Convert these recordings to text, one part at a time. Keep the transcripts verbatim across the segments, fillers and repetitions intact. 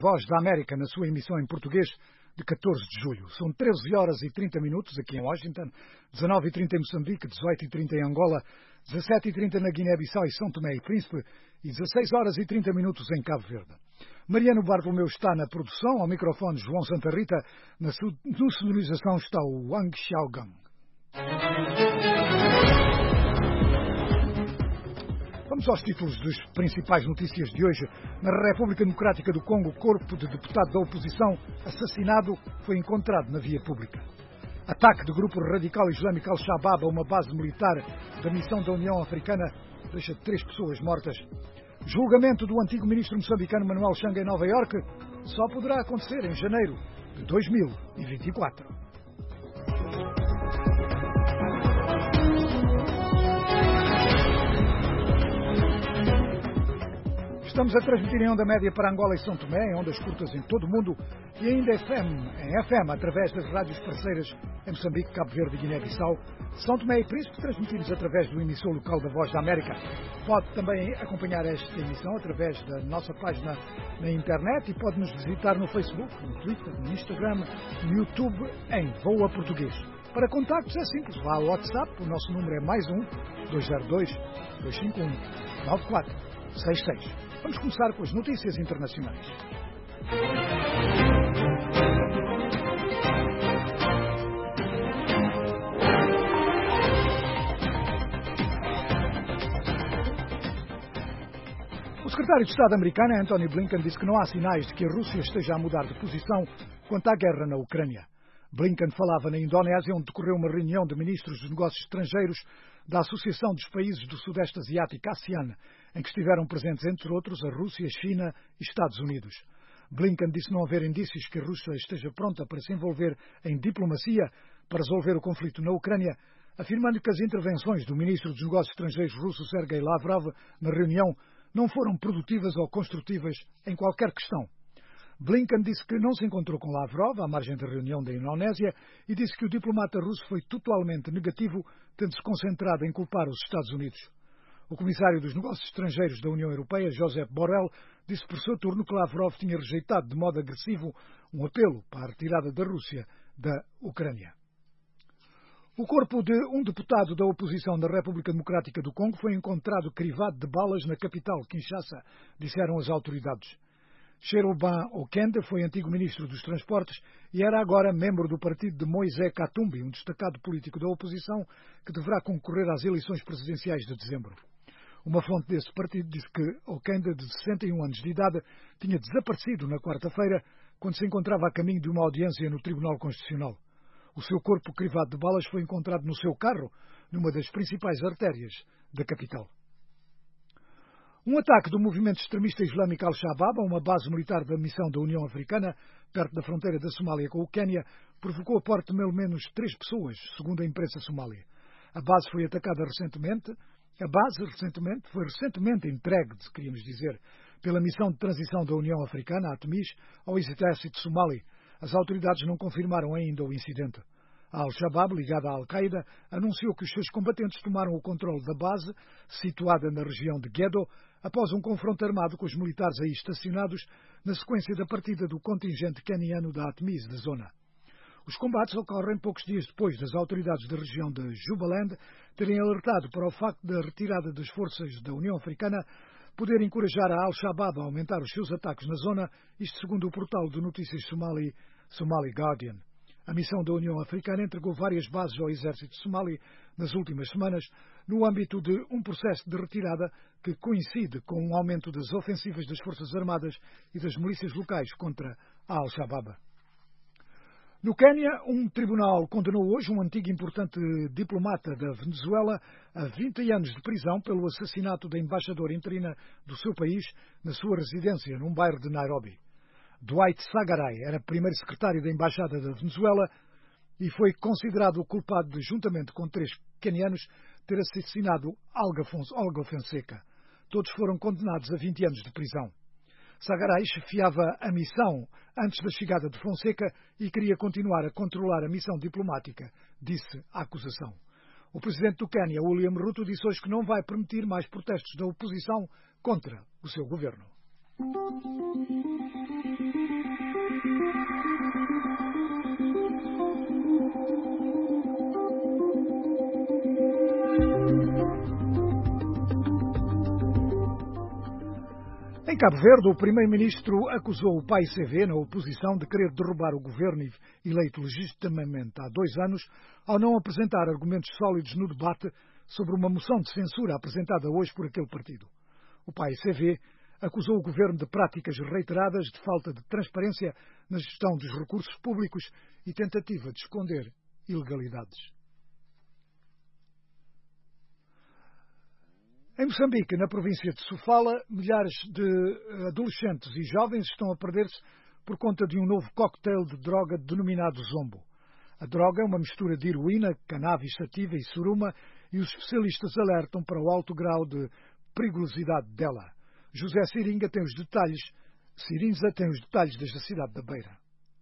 Voz da América na sua emissão em português de catorze de julho. São treze horas e trinta minutos aqui em Washington, dezenove e trinta em Moçambique, dezoito e trinta em Angola, dezassete e trinta na Guiné-Bissau e São Tomé e Príncipe e dezasseis horas e trinta minutos em Cabo Verde. Mariano Bartolomeu está na produção, ao microfone João Santa Rita, na sonorização está o Wang Xiaogang. Vamos aos títulos das principais notícias de hoje. Na República Democrática do Congo, o corpo de deputado da oposição assassinado foi encontrado na via pública. Ataque do grupo radical islâmico Al-Shabaab a uma base militar da missão da União Africana deixa três pessoas mortas. Julgamento do antigo ministro moçambicano Manuel Chang em Nova Iorque só poderá acontecer em janeiro de dois mil e vinte e quatro. Estamos a transmitir em onda média para Angola e São Tomé, em ondas curtas em todo o mundo e ainda F M, em F M, através das rádios parceiras em Moçambique, Cabo Verde e Guiné-Bissau. São Tomé e Príncipe transmitimos através do emissor local da Voz da América. Pode também acompanhar esta emissão através da nossa página na internet e pode nos visitar no Facebook, no Twitter, no Instagram, no YouTube, em Voa Português. Para contactos é simples, vá ao WhatsApp, o nosso número é mais um, dois zero dois, dois cinco um, nove quatro seis seis. Vamos começar com as notícias internacionais. O secretário de Estado americano, Antony Blinken, disse que não há sinais de que a Rússia esteja a mudar de posição quanto à guerra na Ucrânia. Blinken falava na Indonésia, onde decorreu uma reunião de ministros dos negócios estrangeiros da Associação dos Países do Sudeste Asiático, ASEAN, em que estiveram presentes, entre outros, a Rússia, China e Estados Unidos. Blinken disse não haver indícios que a Rússia esteja pronta para se envolver em diplomacia para resolver o conflito na Ucrânia, afirmando que as intervenções do ministro dos Negócios Estrangeiros russo, Sergei Lavrov, na reunião, não foram produtivas ou construtivas em qualquer questão. Blinken disse que não se encontrou com Lavrov à margem da reunião da Indonésia e disse que o diplomata russo foi totalmente negativo, tendo-se concentrado em culpar os Estados Unidos. O comissário dos Negócios Estrangeiros da União Europeia, Josep Borrell, disse por seu turno que Lavrov tinha rejeitado de modo agressivo um apelo para a retirada da Rússia da Ucrânia. O corpo de um deputado da oposição da República Democrática do Congo foi encontrado crivado de balas na capital, Kinshasa, disseram as autoridades. Cherubin Okende foi antigo ministro dos Transportes e era agora membro do partido de Moïse Katumbi, um destacado político da oposição que deverá concorrer às eleições presidenciais de dezembro. Uma fonte desse partido disse que Okende, de sessenta e um anos de idade, tinha desaparecido na quarta-feira quando se encontrava a caminho de uma audiência no Tribunal Constitucional. O seu corpo crivado de balas foi encontrado no seu carro, numa das principais artérias da capital. Um ataque do movimento extremista islâmico Al-Shabaab a uma base militar da missão da União Africana, perto da fronteira da Somália com o Quênia, provocou a morte de pelo menos três pessoas, segundo a imprensa somália. A base foi atacada recentemente, a base recentemente foi recentemente entregue, queríamos dizer, pela missão de transição da União Africana, a ATMIS, ao exército somali. As autoridades não confirmaram ainda o incidente. A Al-Shabaab, ligada à Al-Qaeda, anunciou que os seus combatentes tomaram o controle da base, situada na região de Gedo, após um confronto armado com os militares aí estacionados, na sequência da partida do contingente queniano da ATMIS da zona. Os combates ocorrem poucos dias depois das autoridades da região de Jubaland terem alertado para o facto da retirada das forças da União Africana poder encorajar a Al-Shabaab a aumentar os seus ataques na zona, isto segundo o portal de notícias somali, Somali Guardian. A missão da União Africana entregou várias bases ao exército somali nas últimas semanas, no âmbito de um processo de retirada que coincide com um aumento das ofensivas das Forças Armadas e das milícias locais contra a Al-Shabaab. No Quênia, um tribunal condenou hoje um antigo e importante diplomata da Venezuela a vinte anos de prisão pelo assassinato da embaixadora interina do seu país na sua residência, num bairro de Nairobi. Dwight Sagaray era primeiro secretário da Embaixada da Venezuela e foi considerado o culpado de, juntamente com três quenianos, ter assassinado Olga Fonseca. Todos foram condenados a vinte anos de prisão. Sagaray chefiava a missão antes da chegada de Fonseca e queria continuar a controlar a missão diplomática, disse a acusação. O presidente do Quênia, William Ruto, disse hoje que não vai permitir mais protestos da oposição contra o seu governo. Em Cabo Verde, o primeiro-ministro acusou o P A I C V, na oposição, de querer derrubar o governo eleito legitimamente há dois anos, ao não apresentar argumentos sólidos no debate sobre uma moção de censura apresentada hoje por aquele partido. O P A I C V acusou o governo de práticas reiteradas de falta de transparência na gestão dos recursos públicos e tentativa de esconder ilegalidades. Em Moçambique, na província de Sofala, milhares de adolescentes e jovens estão a perder-se por conta de um novo cocktail de droga denominado Zombo. A droga é uma mistura de heroína, cannabis sativa e suruma, e os especialistas alertam para o alto grau de perigosidade dela. José Siringa tem os detalhes, Sirinza tem os detalhes desde a cidade da Beira.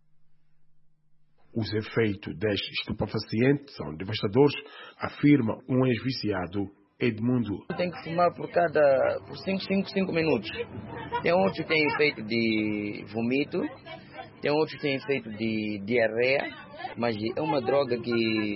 Os efeitos deste estupefaciente são devastadores, afirma um ex-viciado Edmundo. Tem que fumar por cada por cinco minutos. Tem outros que têm efeito de vomito, tem outros que têm efeito de diarreia, mas é uma droga que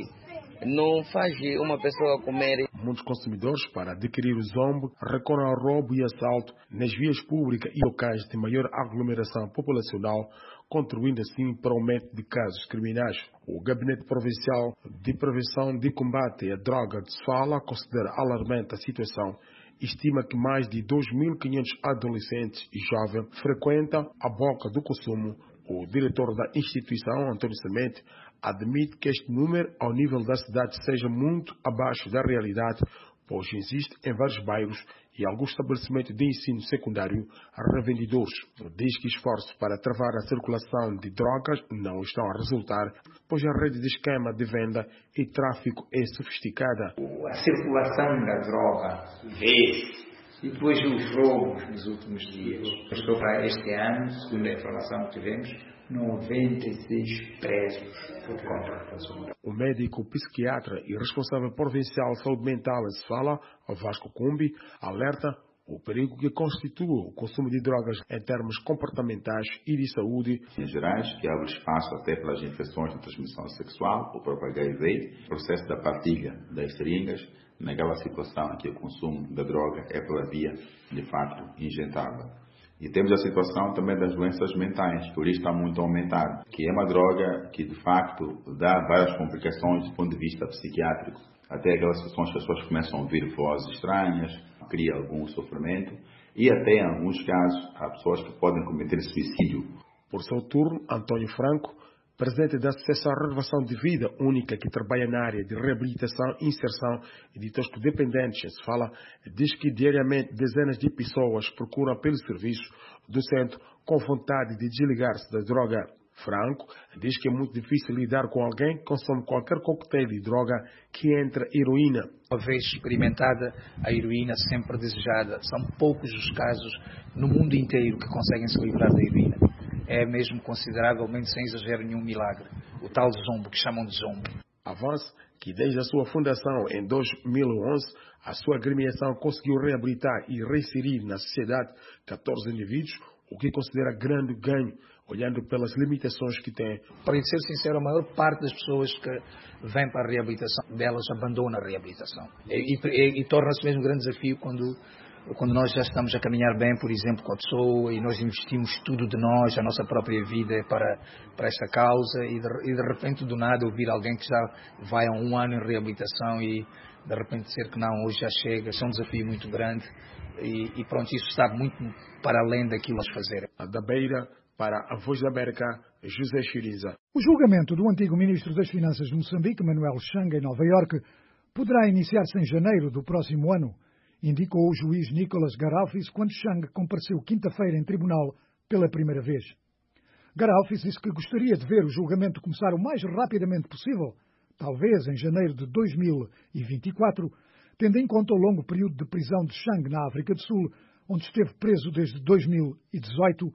não faz uma pessoa comer. Muitos consumidores, para adquirir o Zombo, recorrem ao roubo e assalto nas vias públicas e locais de maior aglomeração populacional, contribuindo assim para o aumento de casos criminais. O Gabinete Provincial de Prevenção e Combate à Droga de Sofala considera alarmante a situação. Estima que mais de dois mil e quinhentos adolescentes e jovens frequentam a boca do consumo. O diretor da instituição, António Semente, admite que este número, ao nível da cidade, seja muito abaixo da realidade, pois existe em vários bairros e alguns estabelecimentos de ensino secundário revendedores. Diz que esforços para travar a circulação de drogas não estão a resultar, pois a rede de esquema de venda e tráfico é sofisticada. A circulação da droga vê-se. E depois os roubos nos últimos dias. Estou para este ano, segundo a informação que tivemos, noventa e seis presos por conta da consumo. O médico psiquiatra e responsável provincial de saúde mental em Sofala, Vasco Cumbi, alerta o perigo que constitui o consumo de drogas em termos comportamentais e de saúde em gerais, que abre espaço até pelas infecções de transmissão sexual, o próprio H I V, o processo da partilha das seringas, naquela situação em que o consumo da droga é pela via, de facto, injetável. E temos a situação também das doenças mentais, por isso está muito aumentado, que é uma droga que, de facto, dá várias complicações do ponto de vista psiquiátrico. Até aquelas situações que as pessoas começam a ouvir vozes estranhas, cria algum sofrimento, e até, em alguns casos, há pessoas que podem cometer suicídio. Por seu turno, Antônio Franco, presidente da Associação Renovação de Vida Única, que trabalha na área de reabilitação, inserção e de toxicodependentes, fala, diz que diariamente dezenas de pessoas procuram pelo serviço do centro com vontade de desligar-se da droga. Franco diz que é muito difícil lidar com alguém que consome qualquer coquetel de droga que entra heroína. Uma vez experimentada, a heroína sempre desejada. São poucos os casos no mundo inteiro que conseguem se livrar da heroína. É mesmo consideravelmente, sem exagero nenhum, milagre. O tal Zombo, que chamam de Zombo. Avança que desde a sua fundação em dois mil e onze, a sua agremiação conseguiu reabilitar e reinserir na sociedade catorze indivíduos, o que considera grande ganho, olhando pelas limitações que tem. Para ser sincero, a maior parte das pessoas que vêm para a reabilitação, delas abandona a reabilitação. E, e, e torna-se mesmo um grande desafio quando, quando nós já estamos a caminhar bem, por exemplo, com a pessoa, e nós investimos tudo de nós, a nossa própria vida para, para esta causa, e de, e de repente, do nada, ouvir alguém que já vai há um ano em reabilitação e de repente dizer que não, hoje já chega, isso é um desafio muito grande, e, e pronto, isso está muito para além daquilo a fazer. A da Beira, para a Voz da América, José Chiriza. O julgamento do antigo ministro das Finanças de Moçambique, Manuel Chang, em Nova Iorque, poderá iniciar-se em janeiro do próximo ano, indicou o juiz Nicolas Garalfis quando Chang compareceu quinta-feira em tribunal pela primeira vez. Garalfis disse que gostaria de ver o julgamento começar o mais rapidamente possível, talvez em janeiro de dois mil e vinte e quatro, tendo em conta o longo período de prisão de Chang na África do Sul, onde esteve preso desde dois mil e dezoito.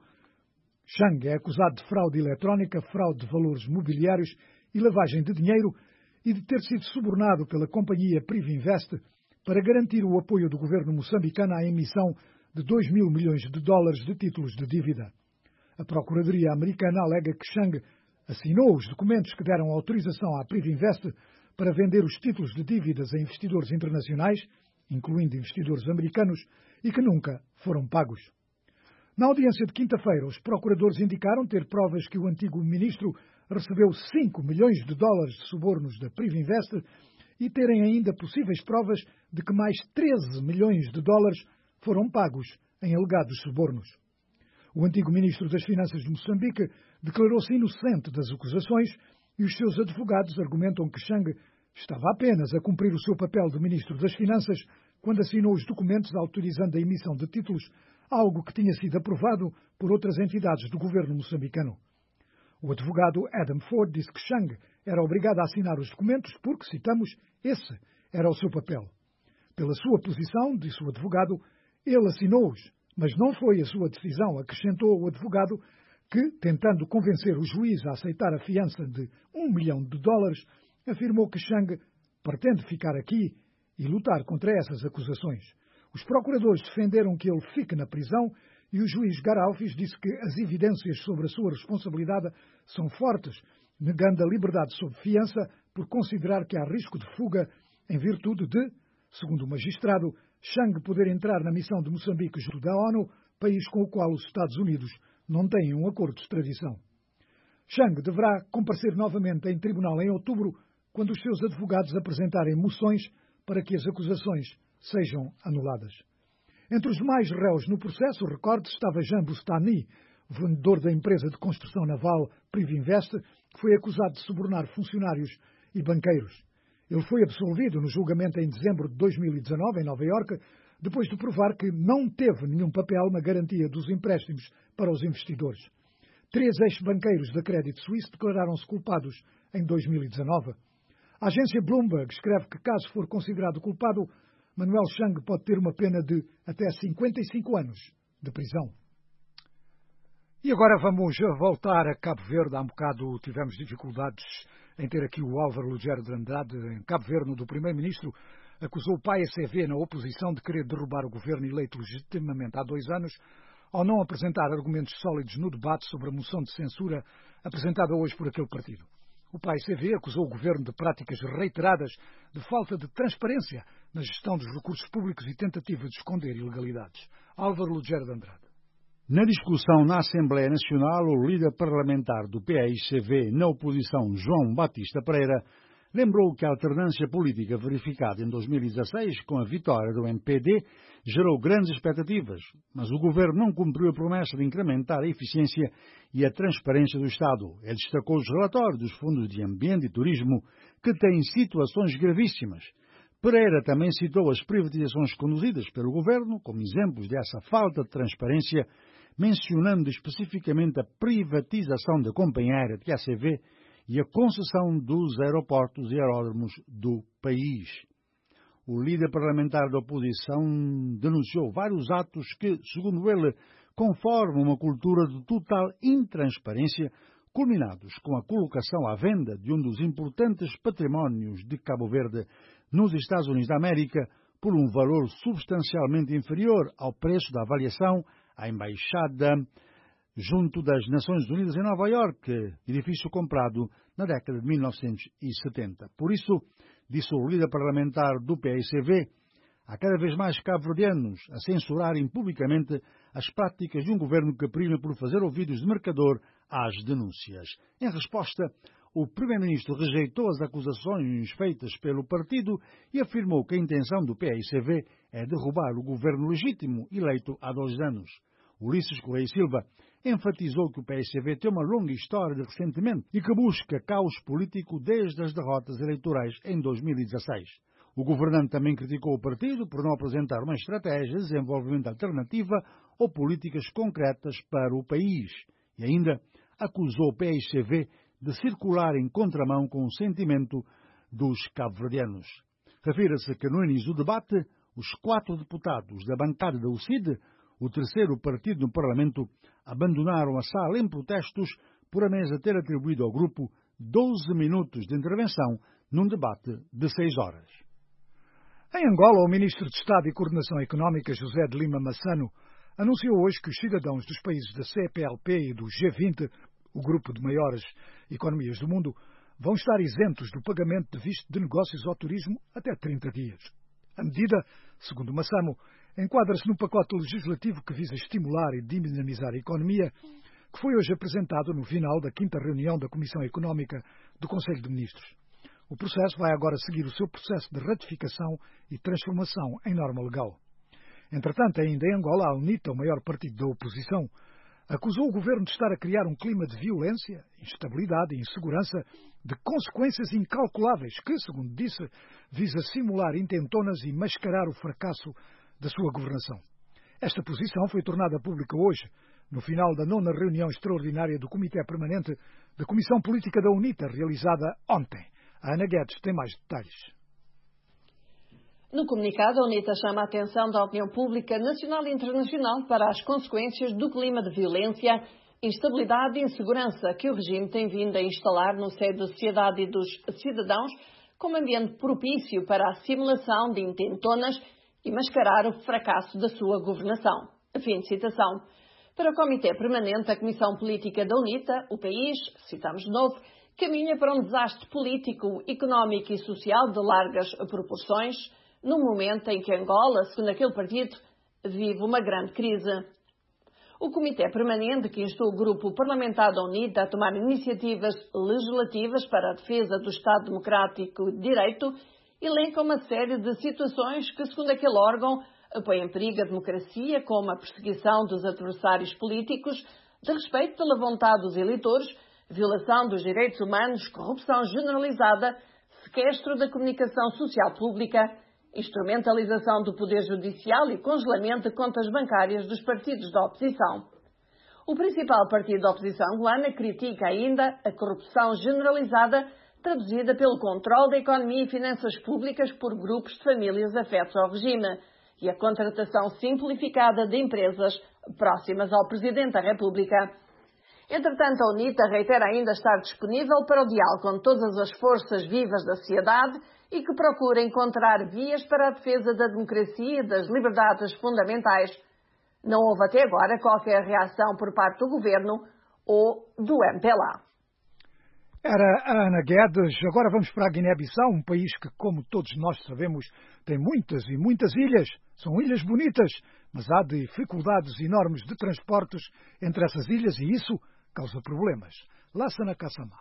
Chang é acusado de fraude eletrónica, fraude de valores mobiliários e lavagem de dinheiro e de ter sido subornado pela companhia Privinvest para garantir o apoio do governo moçambicano à emissão de dois mil milhões de dólares de títulos de dívida. A Procuradoria americana alega que Chang assinou os documentos que deram autorização à Privinvest para vender os títulos de dívidas a investidores internacionais, incluindo investidores americanos, e que nunca foram pagos. Na audiência de quinta-feira, os procuradores indicaram ter provas que o antigo ministro recebeu cinco milhões de dólares de subornos da Privinvest e terem ainda possíveis provas de que mais treze milhões de dólares foram pagos em alegados subornos. O antigo ministro das Finanças de Moçambique declarou-se inocente das acusações e os seus advogados argumentam que Chang estava apenas a cumprir o seu papel de ministro das Finanças quando assinou os documentos autorizando a emissão de títulos, algo que tinha sido aprovado por outras entidades do governo moçambicano. O advogado Adam Ford disse que Chang era obrigado a assinar os documentos porque, citamos, esse era o seu papel. Pela sua posição, disse o advogado, ele assinou-os, mas não foi a sua decisão, acrescentou o advogado, que, tentando convencer o juiz a aceitar a fiança de um milhão de dólares, afirmou que Chang pretende ficar aqui e lutar contra essas acusações. Os procuradores defenderam que ele fique na prisão e o juiz Garaufis disse que as evidências sobre a sua responsabilidade são fortes, negando a liberdade sob fiança por considerar que há risco de fuga em virtude de, segundo o magistrado, Chang poder entrar na missão de Moçambique junto da ONU, país com o qual os Estados Unidos não têm um acordo de extradição. Chang deverá comparecer novamente em tribunal em outubro, quando os seus advogados apresentarem moções para que as acusações sejam anuladas. Entre os demais réus no processo, recorde, estava Jean Bustani, vendedor da empresa de construção naval Privinvest, que foi acusado de subornar funcionários e banqueiros. Ele foi absolvido no julgamento em dezembro de dois mil e dezanove, em Nova Iorque, depois de provar que não teve nenhum papel na garantia dos empréstimos para os investidores. Três ex-banqueiros da Credit Suisse declararam-se culpados em dois mil e dezanove. A agência Bloomberg escreve que, caso for considerado culpado, Manuel Chang pode ter uma pena de até cinquenta e cinco anos de prisão. E agora vamos voltar a Cabo Verde. Há um bocado tivemos dificuldades em ter aqui o Álvaro Lugero de Andrade. Em Cabo Verde, do primeiro-ministro, acusou o P A S V na oposição de querer derrubar o governo eleito legitimamente há dois anos, ao não apresentar argumentos sólidos no debate sobre a moção de censura apresentada hoje por aquele partido. O P A S V acusou o governo de práticas reiteradas de falta de transparência na gestão dos recursos públicos e tentativa de esconder ilegalidades. Álvaro Lugero de Andrade. Na discussão na Assembleia Nacional, o líder parlamentar do P A S V na oposição, João Batista Pereira, lembrou que a alternância política verificada em dois mil e dezasseis com a vitória do M P D gerou grandes expectativas, mas o governo não cumpriu a promessa de incrementar a eficiência e a transparência do Estado. Ele destacou os relatórios dos fundos de ambiente e turismo, que têm situações gravíssimas. Pereira também citou as privatizações conduzidas pelo governo como exemplos dessa falta de transparência, mencionando especificamente a privatização da companhia aérea de A C V e a concessão dos aeroportos e aeródromos do país. O líder parlamentar da oposição denunciou vários atos que, segundo ele, conformam uma cultura de total intransparência, culminados com a colocação à venda de um dos importantes patrimónios de Cabo Verde nos Estados Unidos da América por um valor substancialmente inferior ao preço da avaliação à embaixada junto das Nações Unidas em Nova Iorque, edifício comprado na década de mil novecentos e setenta. Por isso, disse o líder parlamentar do P A S V, há cada vez mais cabo-verdianos a censurarem publicamente as práticas de um governo que prima por fazer ouvidos de mercador às denúncias. Em resposta, o primeiro-ministro rejeitou as acusações feitas pelo partido e afirmou que a intenção do P A S V é derrubar o governo legítimo eleito há dois anos. Ulisses Correia Silva enfatizou que o P S V tem uma longa história de ressentimento e que busca caos político desde as derrotas eleitorais em dois mil e dezasseis. O governante também criticou o partido por não apresentar uma estratégia de desenvolvimento alternativa ou políticas concretas para o país e ainda acusou o P S V de circular em contramão com o sentimento dos cabo-verdianos. Refira-se que no início do debate, os quatro deputados da bancada da U C I D, o terceiro partido no Parlamento, abandonaram a sala em protestos por a mesa ter atribuído ao grupo doze minutos de intervenção num debate de seis horas. Em Angola, o Ministro de Estado e Coordenação Económica, José de Lima Massano, anunciou hoje que os cidadãos dos países da C P L P e do G vinte, o grupo de maiores economias do mundo, vão estar isentos do pagamento de visto de negócios ao turismo até trinta dias. A medida, segundo Massano, enquadra-se no pacote legislativo que visa estimular e dinamizar a economia, que foi hoje apresentado no final da quinta reunião da Comissão Económica do Conselho de Ministros. O processo vai agora seguir o seu processo de ratificação e transformação em norma legal. Entretanto, ainda em Angola, a UNITA, o maior partido da oposição, acusou o governo de estar a criar um clima de violência, instabilidade e insegurança de consequências incalculáveis que, segundo disse, visa simular intentonas e mascarar o fracasso da sua governação. Esta posição foi tornada pública hoje, no final da nona reunião extraordinária do Comitê Permanente da Comissão Política da UNITA, realizada ontem. A Ana Guedes tem mais detalhes. No comunicado, a UNITA chama a atenção da opinião pública nacional e internacional para as consequências do clima de violência, instabilidade e insegurança que o regime tem vindo a instalar no seio da sociedade e dos cidadãos como ambiente propício para a simulação de intentonas e mascarar o fracasso da sua governação. Fim de citação. Para o Comitê Permanente da Comissão Política da UNITA, o país, citamos de novo, caminha para um desastre político, económico e social de largas proporções, num momento em que Angola, segundo aquele partido, vive uma grande crise. O Comitê Permanente, que instou o Grupo Parlamentar da UNITA a tomar iniciativas legislativas para a defesa do Estado Democrático de Direito, elenca uma série de situações que, segundo aquele órgão, põem em perigo a democracia, como a perseguição dos adversários políticos, desrespeito pela vontade dos eleitores, violação dos direitos humanos, corrupção generalizada, sequestro da comunicação social pública, instrumentalização do poder judicial e congelamento de contas bancárias dos partidos da oposição. O principal partido da oposição angolana critica ainda a corrupção generalizada traduzida pelo controle da economia e finanças públicas por grupos de famílias afetos ao regime e a contratação simplificada de empresas próximas ao Presidente da República. Entretanto, a UNITA reitera ainda estar disponível para o diálogo com todas as forças vivas da sociedade e que procura encontrar vias para a defesa da democracia e das liberdades fundamentais. Não houve até agora qualquer reação por parte do Governo ou do M P L A. Era a Ana Guedes. Agora vamos para a Guiné-Bissau, um país que, como todos nós sabemos, tem muitas e muitas ilhas. São ilhas bonitas, mas há dificuldades enormes de transportes entre essas ilhas e isso causa problemas. Lassana Kassama.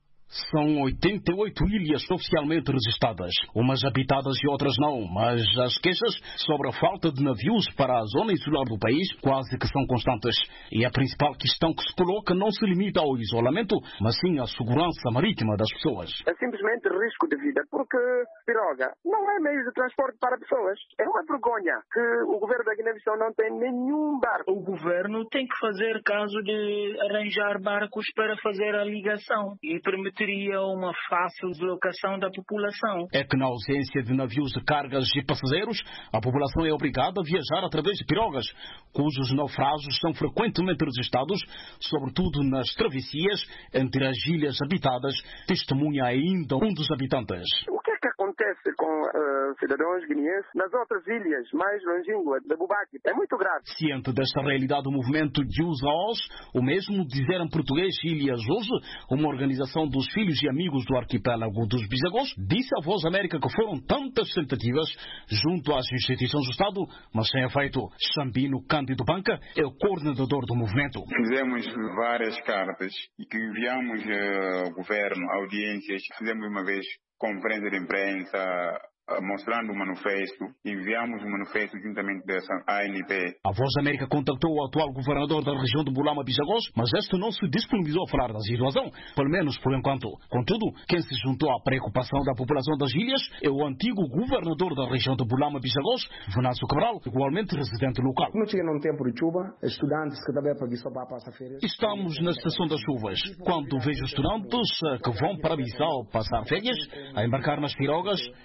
São oitenta e oito ilhas oficialmente registradas, umas habitadas e outras não, mas as queixas sobre a falta de navios para a zona insular do país quase que são constantes. E a principal questão que se coloca não se limita ao isolamento, mas sim à segurança marítima das pessoas. É simplesmente risco de vida, porque piroga não é meio de transporte para pessoas. É uma vergonha que o governo da Guiné-Bissau não tem nenhum barco. O governo tem que fazer caso de arranjar barcos para fazer a ligação e permitir teria uma fácil deslocação da população. É que na ausência de navios de cargas e passageiros, a população é obrigada a viajar através de pirogas, cujos naufrágios são frequentemente registrados, sobretudo nas travessias entre as ilhas habitadas, testemunha ainda um dos habitantes. O que é que acontece com uh, cidadãos guineenses nas outras ilhas mais longínquas de Bubaki? É muito grave. Ciente desta realidade, o movimento Usa Os, o mesmo dizer em português Ilhas Hoje, uma organização dos filhos e amigos do arquipélago dos Bisagós, disse à Voz América que foram tantas tentativas junto às instituições do Estado, mas sem efeito. Sambino Cândido Banca é o coordenador do movimento. Fizemos várias cartas e que enviamos uh, ao governo, audiências, fizemos uma vez conferência de imprensa, mostrando o manifesto, enviamos o manifesto juntamente dessa A N P. A Voz da América contactou o atual governador da região de Bulama Bisagós, mas este não se disponibilizou a falar da situação, pelo menos por enquanto. Contudo, quem se juntou à preocupação da população das ilhas é o antigo governador da região de Bulama Bisagós, Venâncio Cabral, igualmente residente local. Não chega num tempo de chuva, estudantes que também para Bissau para passar férias. Estamos na estação das chuvas. Quando vejo estudantes que vão para Bissau passar férias, a embarcar nas pirogas, a imagem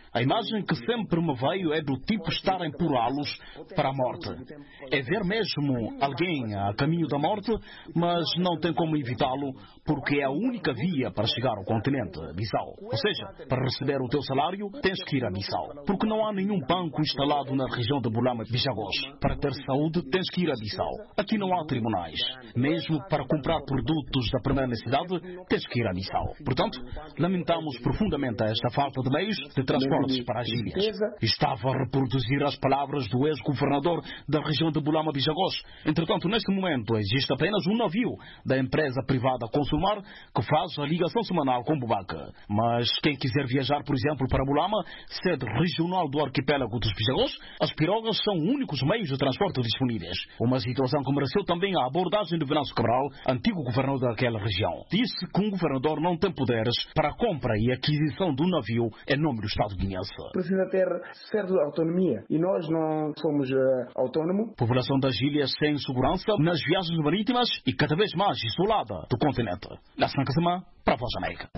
imagem que sempre me veio é do tipo estar a empurrá-los para a morte. É ver mesmo alguém a caminho da morte, mas não tem como evitá-lo, porque é a única via para chegar ao continente, Bissau. Ou seja, para receber o teu salário, tens que ir a Bissau. Porque não há nenhum banco instalado na região de Bulama-Bijagós. Para ter saúde, tens que ir a Bissau. Aqui não há tribunais. Mesmo para comprar produtos da primeira necessidade, tens que ir a Bissau. Portanto, lamentamos profundamente esta falta de meios de transportes para as ilhas. Estava a reproduzir as palavras do ex-governador da região de Bulama-Bijagós. Entretanto, neste momento, existe apenas um navio da empresa privada Consumar que faz a ligação semanal com Bubaca. Mas quem quiser viajar, por exemplo, para Bulama, sede regional do arquipélago dos Bijagós, as pirogas são os únicos meios de transporte disponíveis. Uma situação que mereceu também a abordagem de Venâncio Cabral, antigo governador daquela região. Disse que um governador não tem poderes para a compra e aquisição do navio em nome do Estado guineense. Precisa ter certa autonomia e nós não somos uh, autónomos. População das ilhas sem segurança nas viagens marítimas e cada vez mais isolada do continente. Nassan Kasama, para a Voz da América.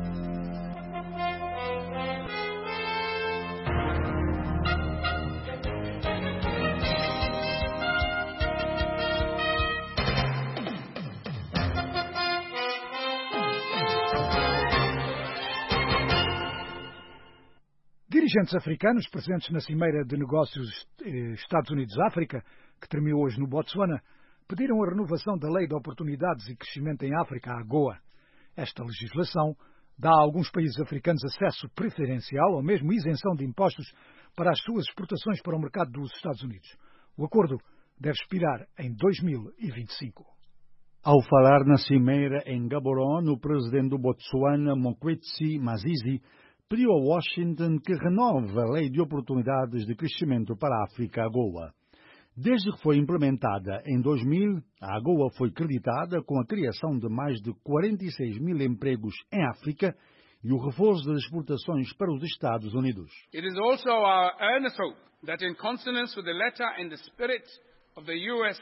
Dirigentes africanos presentes na Cimeira de Negócios Estados Unidos-África, que terminou hoje no Botsuana, pediram a renovação da Lei de Oportunidades e Crescimento em África, a AGOA. Esta legislação dá a alguns países africanos acesso preferencial ou mesmo isenção de impostos para as suas exportações para o mercado dos Estados Unidos. O acordo deve expirar em dois mil e vinte e cinco. Ao falar na Cimeira em Gaborone, o presidente do Botsuana, Mokwetsi Masisi, pediu a Washington que renove a Lei de Oportunidades de Crescimento para a África, AGOA. Desde que foi implementada em dois mil, a AGOA foi creditada com a criação de mais de quarenta e seis mil empregos em África e o reforço das exportações para os Estados Unidos. It is also our earnest hope that in consonance with the letter and the spirit of the U S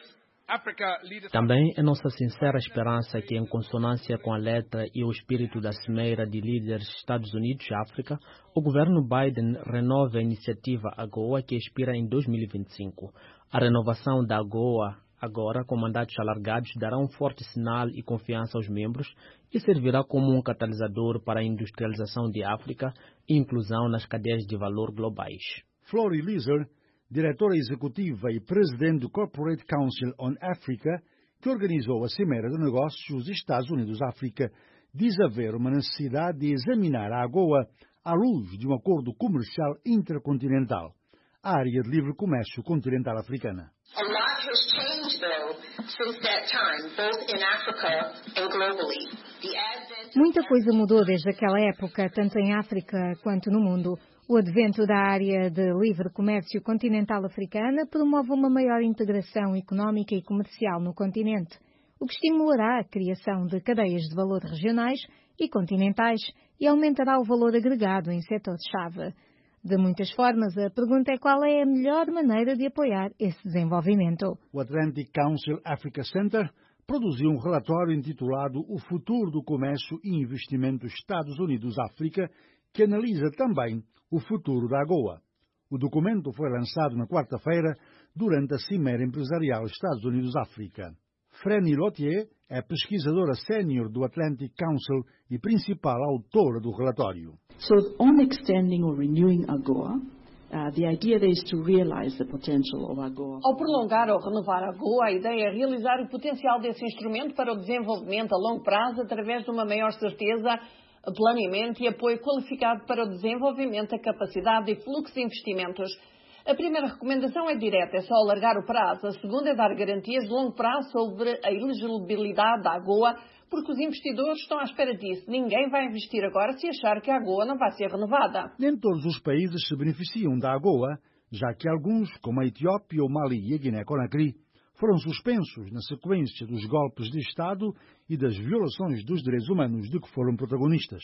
Também é nossa sincera esperança que, em consonância com a letra e o espírito da Cimeira de Líderes Estados Unidos-África, o governo Biden renove a iniciativa AGOA, que expira em dois mil e vinte e cinco. A renovação da AGOA, agora com mandatos alargados, dará um forte sinal e confiança aos membros e servirá como um catalisador para a industrialização de África e inclusão nas cadeias de valor globais. Flory Leeser, diretora executiva e presidente do Corporate Council on Africa, que organizou a Cimeira de Negócios Estados Unidos-África, diz haver uma necessidade de examinar a AGOA à luz de um acordo comercial intercontinental, a área de livre comércio continental africana. A lot has changed, though, since that time, both in Africa and globally. The advent... Muita coisa mudou desde aquela época, tanto em África quanto no mundo. O advento da área de livre comércio continental africana promove uma maior integração económica e comercial no continente, o que estimulará a criação de cadeias de valor regionais e continentais e aumentará o valor agregado em setores-chave. De muitas formas, a pergunta é qual é a melhor maneira de apoiar esse desenvolvimento. O Atlantic Council Africa Center produziu um relatório intitulado O Futuro do Comércio e Investimento Estados Unidos-África, que analisa também o futuro da AGOA. O documento foi lançado na quarta-feira durante a Cimeira Empresarial Estados Unidos-África. Franny Lothier é pesquisadora sénior do Atlantic Council e principal autora do relatório. So, on extending or renewing AGOA, Uh, the idea is to realize the potential of AGOA. Ao prolongar ou renovar a AGOA, a ideia é realizar o potencial desse instrumento para o desenvolvimento a longo prazo através de uma maior certeza, planeamento e apoio qualificado para o desenvolvimento da capacidade e fluxo de investimentos. A primeira recomendação é direta, é só alargar o prazo. A segunda é dar garantias de longo prazo sobre a elegibilidade da AGOA, porque os investidores estão à espera disso. Ninguém vai investir agora se achar que a AGOA não vai ser renovada. Nem todos os países se beneficiam da AGOA, já que alguns, como a Etiópia, o Mali e a Guiné-Conakry, foram suspensos na sequência dos golpes de Estado e das violações dos direitos humanos de que foram protagonistas.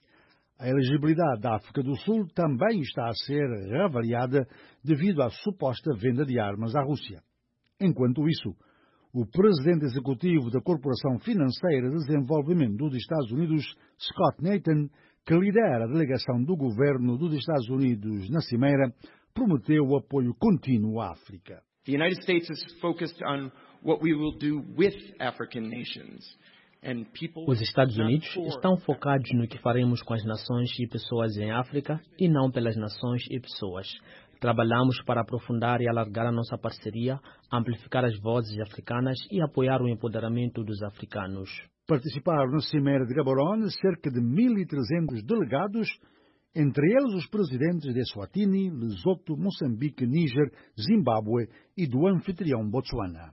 A elegibilidade da África do Sul também está a ser reavaliada devido à suposta venda de armas à Rússia. Enquanto isso, o presidente executivo da Corporação Financeira de Desenvolvimento dos Estados Unidos, Scott Nathan, que lidera a delegação do governo dos Estados Unidos na Cimeira, prometeu o apoio contínuo à África. The United States is focused on what we will do with African nations. Os Estados Unidos estão focados no que faremos com as nações e pessoas em África e não pelas nações e pessoas. Trabalhamos para aprofundar e alargar a nossa parceria, amplificar as vozes africanas e apoiar o empoderamento dos africanos. Participaram na Cimeira de Gaborone cerca de mil e trezentos delegados, entre eles os presidentes de Eswatini, Lesoto, Moçambique, Níger, Zimbábue e do anfitrião Botsuana.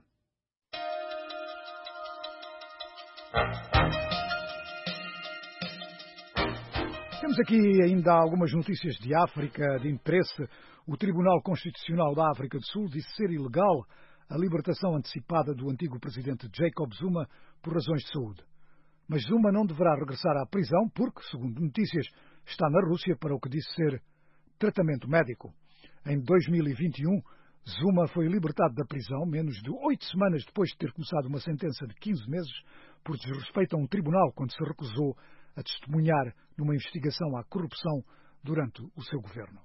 Temos aqui ainda algumas notícias de África de interesse. O Tribunal Constitucional da África do Sul disse ser ilegal a libertação antecipada do antigo presidente Jacob Zuma por razões de saúde. Mas Zuma não deverá regressar à prisão porque, segundo notícias, está na Rússia para o que disse ser tratamento médico. Em dois mil e vinte e um, Zuma foi libertado da prisão menos de oito semanas depois de ter começado uma sentença de quinze meses por desrespeito a um tribunal quando se recusou a testemunhar numa investigação à corrupção durante o seu governo.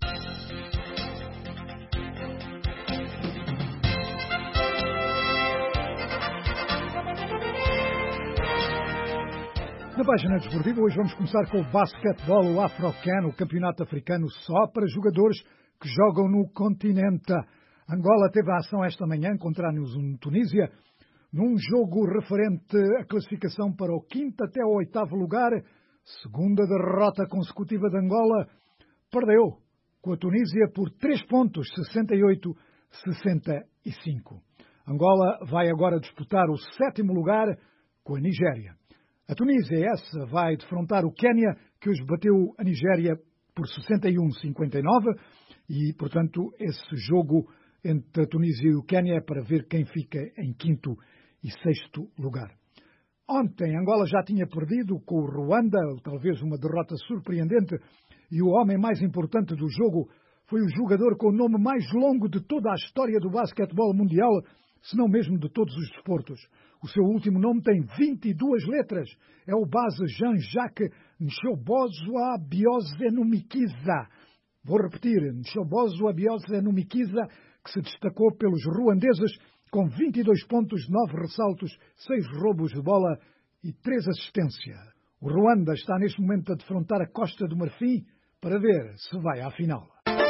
Na página desportiva, hoje vamos começar com o basquetebol, o Afrocan, o campeonato africano só para jogadores que jogam no continente. Angola teve a ação esta manhã contra a Tunísia, num jogo referente à classificação para o quinto até o oitavo lugar. Segunda derrota consecutiva de Angola, perdeu com a Tunísia por três pontos, sessenta e oito a sessenta e cinco. Angola vai agora disputar o sétimo lugar com a Nigéria. A Tunísia, essa, vai defrontar o Quénia, que hoje bateu a Nigéria por sessenta e um a cinquenta e nove, e, portanto, esse jogo entre a Tunísia e o Quénia é para ver quem fica em quinto e sexto lugar. Ontem, Angola já tinha perdido com o Ruanda, talvez uma derrota surpreendente, e o homem mais importante do jogo foi o jogador com o nome mais longo de toda a história do basquetebol mundial, se não mesmo de todos os desportos. O seu último nome tem vinte e duas letras. É o base Jean-Jacques Nshobozwa Biozenumikiza. Vou repetir, Nshobozwa Biozenumikiza, que se destacou pelos ruandeses com vinte e dois pontos, nove ressaltos, seis roubos de bola e três assistências. O Ruanda está neste momento a defrontar a Costa do Marfim para ver se vai à final.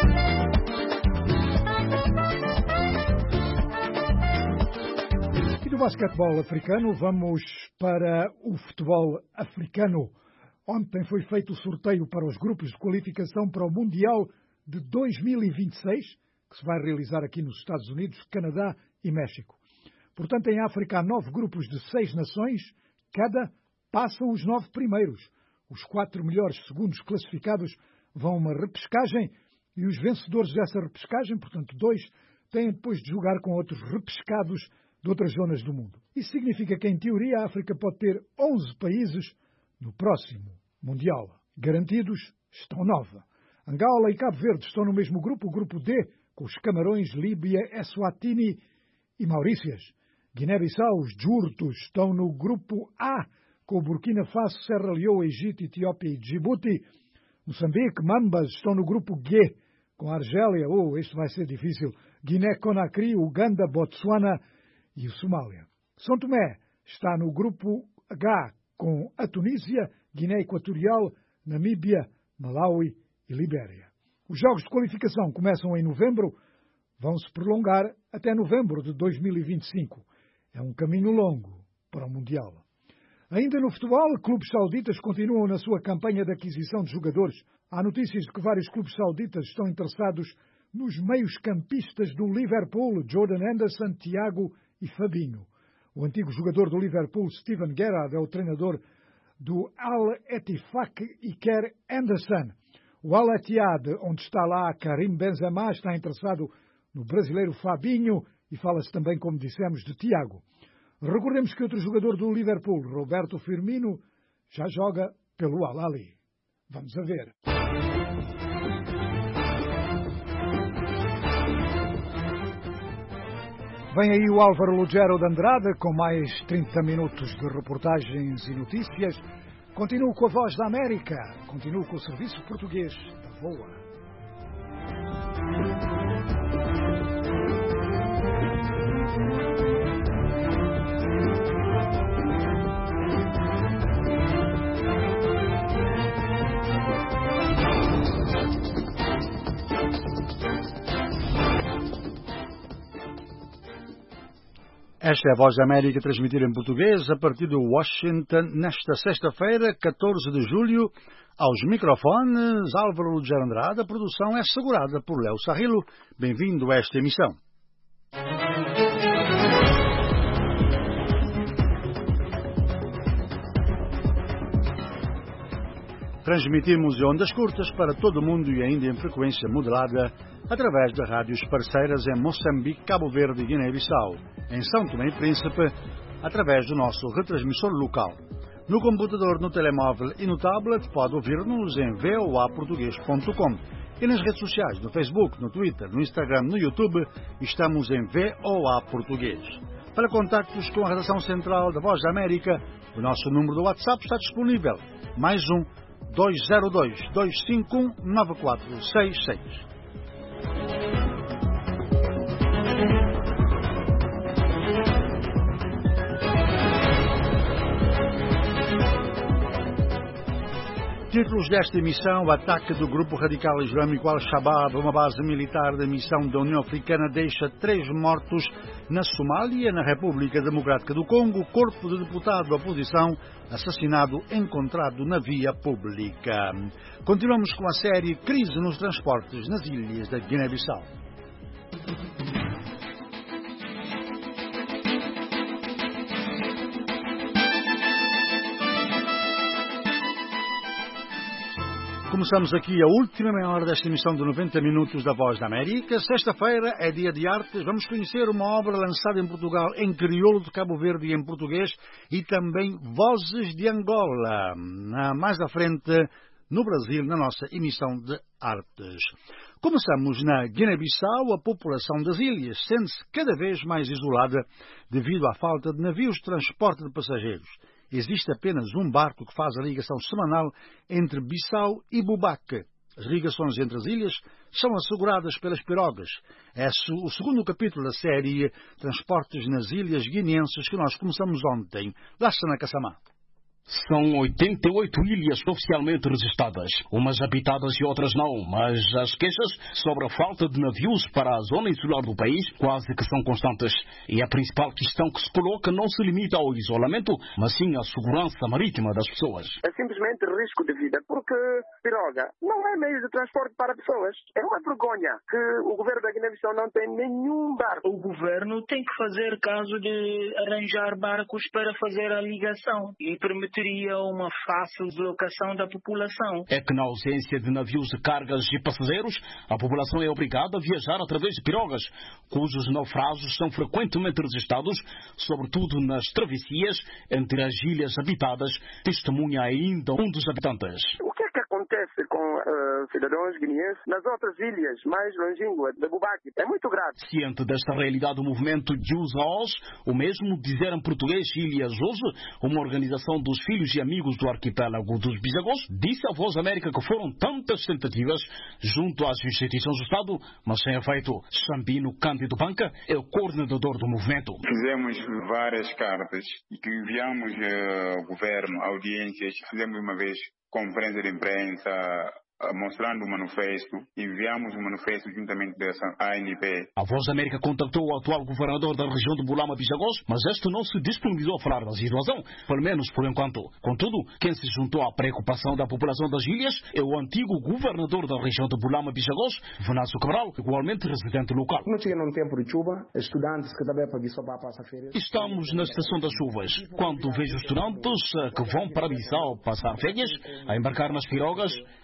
E do basquetebol africano, vamos para o futebol africano. Ontem foi feito o sorteio para os grupos de qualificação para o Mundial de dois mil e vinte e seis, que se vai realizar aqui nos Estados Unidos, Canadá e México. Portanto, em África há nove grupos de seis nações, cada passam os nove primeiros. Os quatro melhores segundos classificados vão a uma repescagem e os vencedores dessa repescagem, portanto dois, têm depois de jogar com outros repescados de outras zonas do mundo. Isso significa que, em teoria, a África pode ter onze países no próximo Mundial. Garantidos estão nove. Angola e Cabo Verde estão no mesmo grupo, o grupo D, com os Camarões, Líbia, Eswatini e Maurícias. Guiné-Bissau, os Jurtos, estão no grupo A, com Burkina Faso, Serra Leoa, Egito, Etiópia e Djibouti. Moçambique, Mambas, estão no grupo G, com a Argélia, oh, este vai ser difícil, Guiné-Conakry, Uganda, Botsuana e o Somália. São Tomé está no grupo H, com a Tunísia, Guiné Equatorial, Namíbia, Malawi e Libéria. Os jogos de qualificação começam em novembro, vão se prolongar até novembro de dois mil e vinte e cinco. É um caminho longo para o Mundial. Ainda no futebol, clubes sauditas continuam na sua campanha de aquisição de jogadores. Há notícias de que vários clubes sauditas estão interessados nos meios-campistas do Liverpool, Jordan Henderson, Thiago e Fabinho. O antigo jogador do Liverpool, Steven Gerrard, é o treinador do Al-Ettifaq e quer Henderson. O Al-Ittihad, onde está lá Karim Benzema, está interessado no brasileiro Fabinho e fala-se também, como dissemos, de Thiago. Recordemos que outro jogador do Liverpool, Roberto Firmino, já joga pelo Al-Ahly. Vamos a ver. Vem aí o Álvaro Lugero de Andrade com mais trinta minutos de reportagens e notícias. Continuo com a Voz da América. Continuo com o serviço português da VOA. Esta é a Voz da América transmitida em português a partir de Washington nesta sexta-feira, catorze de julho. Aos microfones, Álvaro Lujar Andrade. A produção é assegurada por Léo Sarrilo. Bem-vindo a esta emissão. Transmitimos em ondas curtas para todo o mundo e ainda em frequência modulada através de rádios parceiras em Moçambique, Cabo Verde e Guiné-Bissau, em São Tomé e Príncipe, através do nosso retransmissor local. No computador, no telemóvel e no tablet pode ouvir-nos em v o a português ponto com e nas redes sociais, no Facebook, no Twitter, no Instagram, no YouTube, estamos em V O A Português. Para contactos com a redação central da Voz da América, o nosso número do WhatsApp está disponível. Mais um dois zero dois, dois cinco um, nove quatro seis seis. Títulos desta emissão: o ataque do grupo radical islâmico Al-Shabaab a uma base militar da missão da União Africana deixa três mortos na Somália. Na República Democrática do Congo, corpo de deputado da oposição assassinado encontrado na via pública. Continuamos com a série Crise nos Transportes nas Ilhas da Guiné-Bissau. Começamos aqui a última meia hora desta emissão de noventa minutos da Voz da América. Sexta-feira é dia de artes. Vamos conhecer uma obra lançada em Portugal em crioulo de Cabo Verde e em português e também Vozes de Angola, mais à frente no Brasil, na nossa emissão de artes. Começamos na Guiné-Bissau. A população das ilhas sente-se cada vez mais isolada devido à falta de navios de transporte de passageiros. Existe apenas um barco que faz a ligação semanal entre Bissau e Bubaque. As ligações entre as ilhas são asseguradas pelas pirogas. É o segundo capítulo da série Transportes nas Ilhas Guineenses que nós começamos ontem. Lassana Kassamá. São oitenta e oito ilhas oficialmente registradas, umas habitadas e outras não, mas as queixas sobre a falta de navios para a zona insular do país quase que são constantes. E a principal questão que se coloca não se limita ao isolamento, mas sim à segurança marítima das pessoas. É simplesmente risco de vida, porque piroga não é meio de transporte para pessoas. É uma vergonha que o governo da Guiné-Bissau não tem nenhum barco. O governo tem que fazer caso de arranjar barcos para fazer a ligação e permitir teria uma fácil deslocação da população. É que na ausência de navios de cargas e passageiros, a população é obrigada a viajar através de pirogas, cujos naufrágios são frequentemente registrados, sobretudo nas travessias entre as ilhas habitadas, testemunha ainda um dos habitantes. O que é que acontece com uh, cidadãos guineenses nas outras ilhas mais longínquas de Bubaque? É muito grave. Ciente desta realidade, o movimento Jus Aos, o mesmo dizer em português Ilhas Hoje, uma organização dos filhos e amigos do arquipélago dos Bisagós, disse à Voz América que foram tantas tentativas junto às instituições do Estado, mas sem efeito. Sambino Cândido Banca é o coordenador do movimento. Fizemos várias cartas e que enviamos ao uh, governo, audiências, fizemos uma vez conferência de imprensa, mostrando o manifesto, enviamos o manifesto juntamente dessa A N P. A Voz da América contactou o atual governador da região de Bulama Bisagós, mas este não se disponibilizou a falar da situação, pelo menos por enquanto. Contudo, quem se juntou à preocupação da população das ilhas é o antigo governador da região de Bulama Bisagós, Venâncio Cabral, igualmente residente local. Não tinha num tempo de chuva, estudantes que também para Bissau passar férias. Estamos na estação das chuvas. Quando vejo estudantes que vão para Bissau passar férias, a embarcar nas pirogas,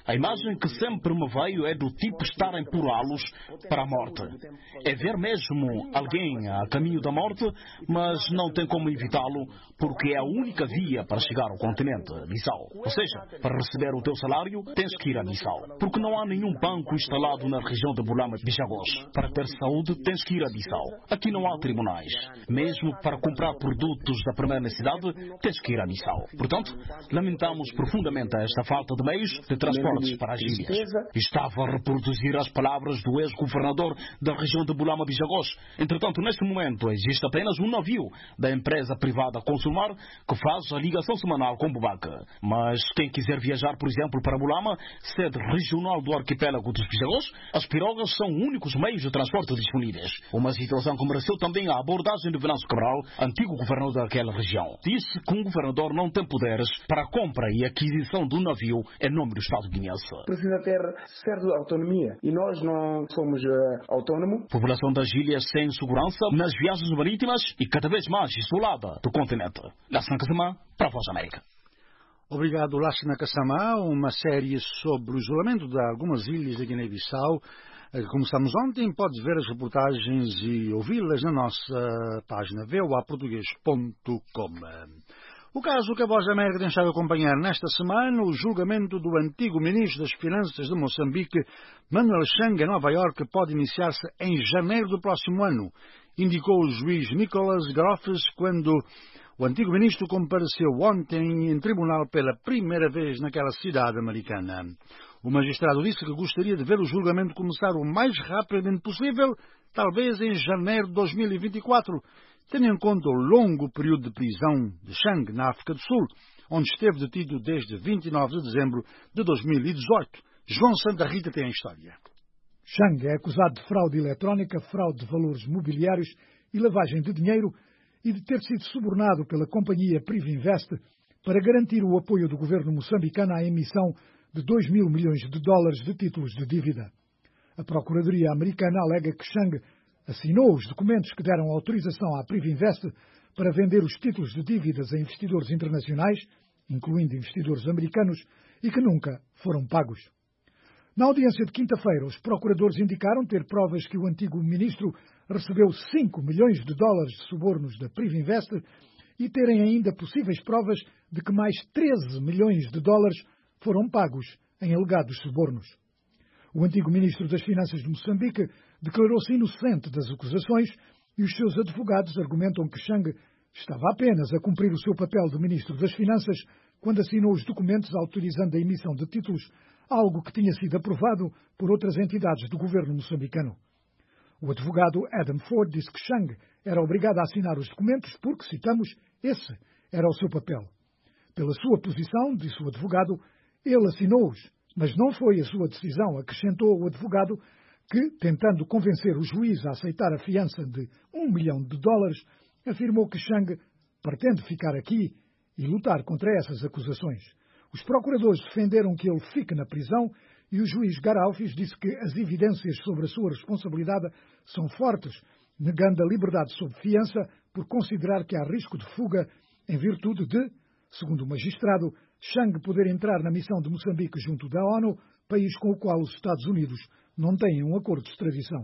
A imagem que sempre me veio é do tipo estar a empurrá-los para a morte. É ver mesmo alguém a caminho da morte, mas não tem como evitá-lo, porque é a única via para chegar ao continente, Bissau. Ou seja, para receber o teu salário, tens que ir a Bissau. Porque não há nenhum banco instalado na região de Bulama e Bijagós. Para ter saúde, tens que ir a Bissau. Aqui não há tribunais. Mesmo para comprar produtos da primeira necessidade, tens que ir a Bissau. Portanto, lamentamos profundamente esta falta de meios de transportes para as ilhas. Estava a reproduzir as palavras do ex-governador da região de Bulama Bijagós. Entretanto, neste momento, existe apenas um navio da empresa privada Consumar que faz a ligação semanal com Bubaca. Mas quem quiser viajar, por exemplo, para Bulama, sede regional do arquipélago dos Bijagós, as pirogas são únicos meios de transporte disponíveis. Uma situação que mereceu também a abordagem de Venâncio Cabral, antigo governador daquela região. Disse que um governador não tem poderes para a compra e aquisição do navio em nome do Estado guineense. Precisa ter certa autonomia e nós não somos uh, autónomos. População das ilhas sem segurança nas viagens marítimas e cada vez mais isolada do continente. Lassana Kassamá, para a Voz da América. Obrigado, Lassana Kassamá. Uma série sobre o isolamento de algumas ilhas da Guiné-Bissau. Começamos ontem, podes ver as reportagens e ouvi-las na nossa página v o a português ponto com. O caso que a Voz da América tem estado a acompanhar nesta semana, o julgamento do antigo ministro das Finanças de Moçambique, Manuel Chang, em Nova Iorque, pode iniciar-se em janeiro do próximo ano, indicou o juiz Nicholas Groffes quando o antigo ministro compareceu ontem em tribunal pela primeira vez naquela cidade americana. O magistrado disse que gostaria de ver o julgamento começar o mais rapidamente possível, talvez em janeiro de dois mil e vinte e quatro, tendo em conta o longo período de prisão de Chang na África do Sul, onde esteve detido desde vinte e nove de dezembro de dois mil e dezoito. João Santa Rita tem a história. Chang é acusado de fraude eletrónica, fraude de valores mobiliários e lavagem de dinheiro e de ter sido subornado pela companhia Privinvest para garantir o apoio do governo moçambicano à emissão de dois mil milhões de dólares de títulos de dívida. A Procuradoria americana alega que Chang assinou os documentos que deram autorização à Privinvest para vender os títulos de dívidas a investidores internacionais, incluindo investidores americanos, e que nunca foram pagos. Na audiência de quinta-feira, os procuradores indicaram ter provas que o antigo ministro recebeu cinco milhões de dólares de subornos da Privinvest e terem ainda possíveis provas de que mais treze milhões de dólares foram pagos em alegados subornos. O antigo ministro das Finanças de Moçambique declarou-se inocente das acusações e os seus advogados argumentam que Chang estava apenas a cumprir o seu papel de ministro das Finanças quando assinou os documentos autorizando a emissão de títulos, algo que tinha sido aprovado por outras entidades do governo moçambicano. O advogado Adam Ford disse que Chang era obrigado a assinar os documentos porque, citamos, esse era o seu papel. Pela sua posição, disse o advogado, ele assinou-os, mas não foi a sua decisão, acrescentou o advogado, que, tentando convencer o juiz a aceitar a fiança de um milhão de dólares, afirmou que Chang pretende ficar aqui e lutar contra essas acusações. Os procuradores defenderam que ele fique na prisão e o juiz Garaufis disse que as evidências sobre a sua responsabilidade são fortes, negando a liberdade sob fiança por considerar que há risco de fuga em virtude de, segundo o magistrado, Chang poder entrar na missão de Moçambique junto da ONU, país com o qual os Estados Unidos não têm um acordo de extradição.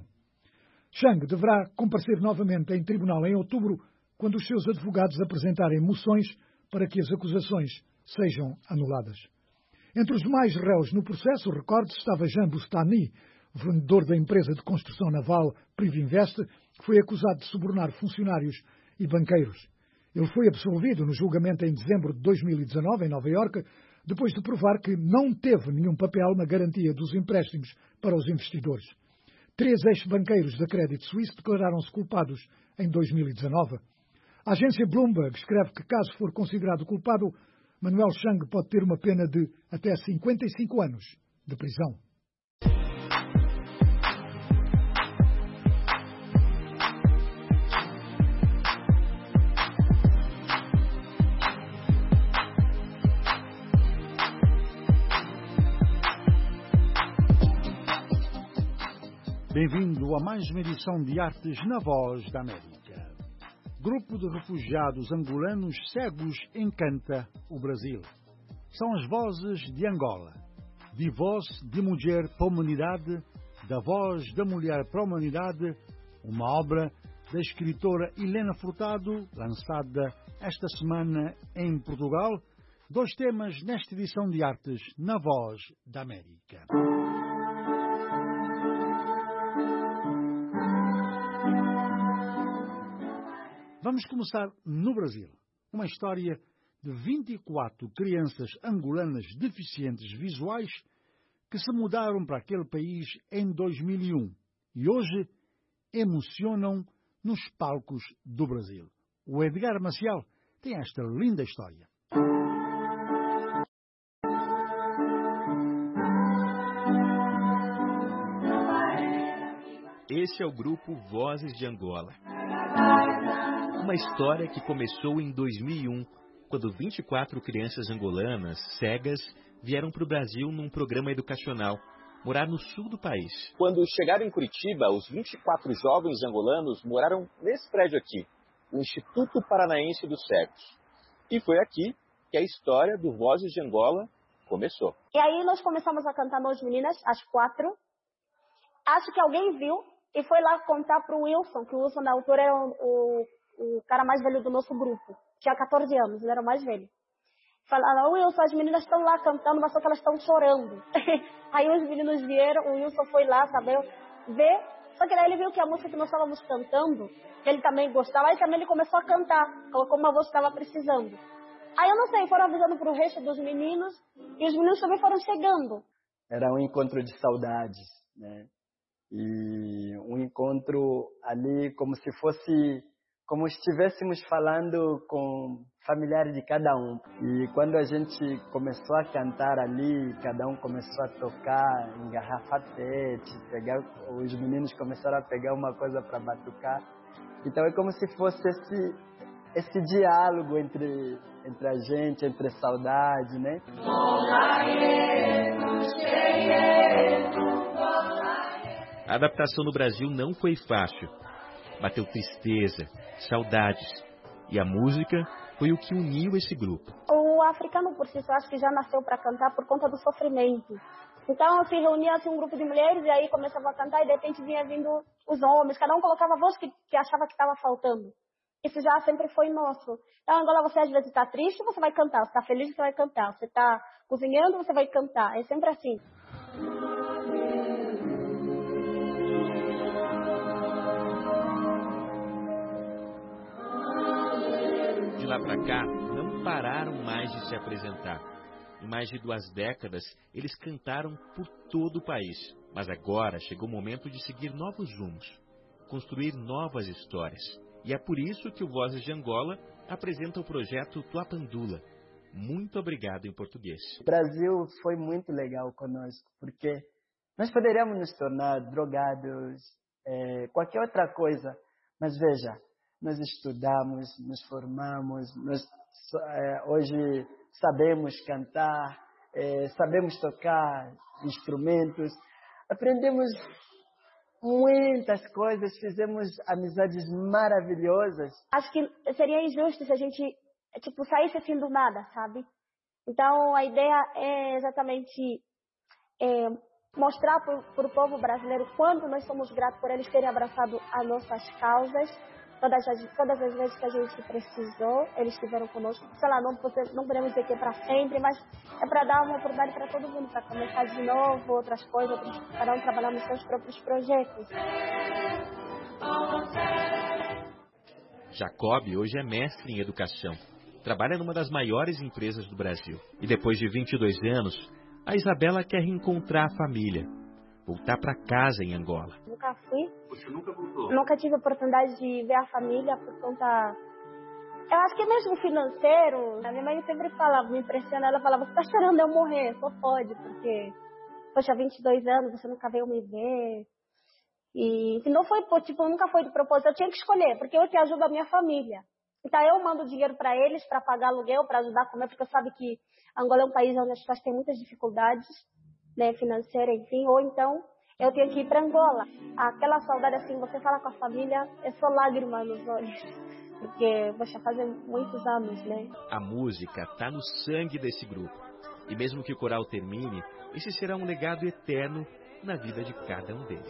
Chang deverá comparecer novamente em tribunal em outubro, quando os seus advogados apresentarem moções para que as acusações sejam anuladas. Entre os mais réus no processo, recorde-se, estava Jean Bustani, vendedor da empresa de construção naval Privinvest, que foi acusado de subornar funcionários e banqueiros. Ele foi absolvido no julgamento em dezembro de dois mil e dezanove, em Nova Iorque, depois de provar que não teve nenhum papel na garantia dos empréstimos para os investidores. Três ex-banqueiros da Credit Suisse declararam-se culpados em dois mil e dezanove. A agência Bloomberg escreve que, caso for considerado culpado, Manuel Chang pode ter uma pena de até cinquenta e cinco anos de prisão. Bem-vindo a mais uma edição de Artes na Voz da América. Grupo de refugiados angolanos cegos encanta o Brasil. São as vozes de Angola. De Voz de Mulher para a Humanidade, da Voz da Mulher para a Humanidade, uma obra da escritora Helena Furtado, lançada esta semana em Portugal. Dois temas nesta edição de Artes na Voz da América. Vamos começar no Brasil. Uma história de vinte e quatro crianças angolanas deficientes visuais que se mudaram para aquele país em dois mil e um e hoje emocionam nos palcos do Brasil. O Edgar Maciel tem esta linda história. Esse é o grupo Vozes de Angola. Uma história que começou em dois mil e um, quando vinte e quatro crianças angolanas, cegas, vieram para o Brasil num programa educacional, morar no sul do país. Quando chegaram em Curitiba, os vinte e quatro jovens angolanos moraram nesse prédio aqui, o Instituto Paranaense dos Cegos. E foi aqui que a história do Vozes de Angola começou. E aí nós começamos a cantar nós meninas, as quatro. Acho que alguém viu e foi lá contar para o Wilson, que o Wilson na altura era o, o, o cara mais velho do nosso grupo. Tinha quatorze anos, ele era o mais velho. Falaram, Wilson, as meninas estão lá cantando, mas só que elas estão chorando. Aí os meninos vieram, o Wilson foi lá, sabe, ver. Só que daí ele viu que a música que nós estávamos cantando, que ele também gostava, aí também ele começou a cantar, colocou uma voz que estava precisando. Aí eu não sei, foram avisando para o resto dos meninos, e os meninos também foram chegando. Era um encontro de saudades, né? E um encontro ali como se fosse, como estivéssemos falando com familiares de cada um. E quando a gente começou a cantar ali, cada um começou a tocar em garrafatete, pegar, os meninos começaram a pegar uma coisa para batucar. Então é como se fosse esse, esse diálogo entre, entre a gente, entre saudade, né? A adaptação no Brasil não foi fácil. Bateu tristeza, saudades. E a música foi o que uniu esse grupo. O africano por si só acho que já nasceu para cantar por conta do sofrimento. Então se reunia assim, um grupo de mulheres e aí começava a cantar e de repente vinha vindo os homens. Cada um colocava a voz que, que achava que estava faltando. Isso já sempre foi nosso. Então, Angola, você às vezes está triste, você vai cantar. Você está feliz, você vai cantar. Você está cozinhando, você vai cantar. É sempre assim. De lá para cá, não pararam mais de se apresentar. Em mais de duas décadas, eles cantaram por todo o país. Mas agora chegou o momento de seguir novos rumos, construir novas histórias. E é por isso que o Vozes de Angola apresenta o projeto Tuapandula. Muito obrigado em português. O Brasil foi muito legal conosco, porque nós poderíamos nos tornar drogados, é, qualquer outra coisa. Mas veja, nós estudamos, nos formamos, nós, é, hoje sabemos cantar, é, sabemos tocar instrumentos, aprendemos muitas coisas, fizemos amizades maravilhosas. Acho que seria injusto se a gente tipo, saísse assim do nada, sabe? Então a ideia é exatamente é, mostrar para o povo brasileiro quanto nós somos gratos por eles terem abraçado as nossas causas. Todas as, todas as vezes que a gente precisou, eles estiveram conosco. Sei lá, não, não podemos dizer que é para sempre, mas é para dar uma oportunidade para todo mundo, para começar de novo, outras coisas, cada um trabalhar nos seus próprios projetos. Jacob hoje é mestre em educação. Trabalha numa das maiores empresas do Brasil. E depois de vinte e dois anos, a Isabela quer reencontrar a família. Voltar para casa em Angola. Nunca fui. Você nunca voltou? Nunca tive a oportunidade de ver a família por conta... Eu acho que mesmo financeiro, a minha mãe sempre falava, me impressiona, ela falava, você tá esperando eu morrer? Só pode, porque, poxa, vinte e dois anos, você nunca veio me ver. E não foi, tipo, nunca foi de propósito, eu tinha que escolher, porque eu te ajudo a minha família. Então eu mando dinheiro para eles, para pagar aluguel, para ajudar a comer, porque eu sabe que Angola é um país onde as pessoas têm muitas dificuldades, né, financeira, enfim, ou então eu tenho que ir para Angola. Aquela saudade, assim, você fala com a família, é só lágrima nos olhos, porque, poxa, fazem muitos anos, né? A música tá no sangue desse grupo. E mesmo que o coral termine, esse será um legado eterno na vida de cada um deles.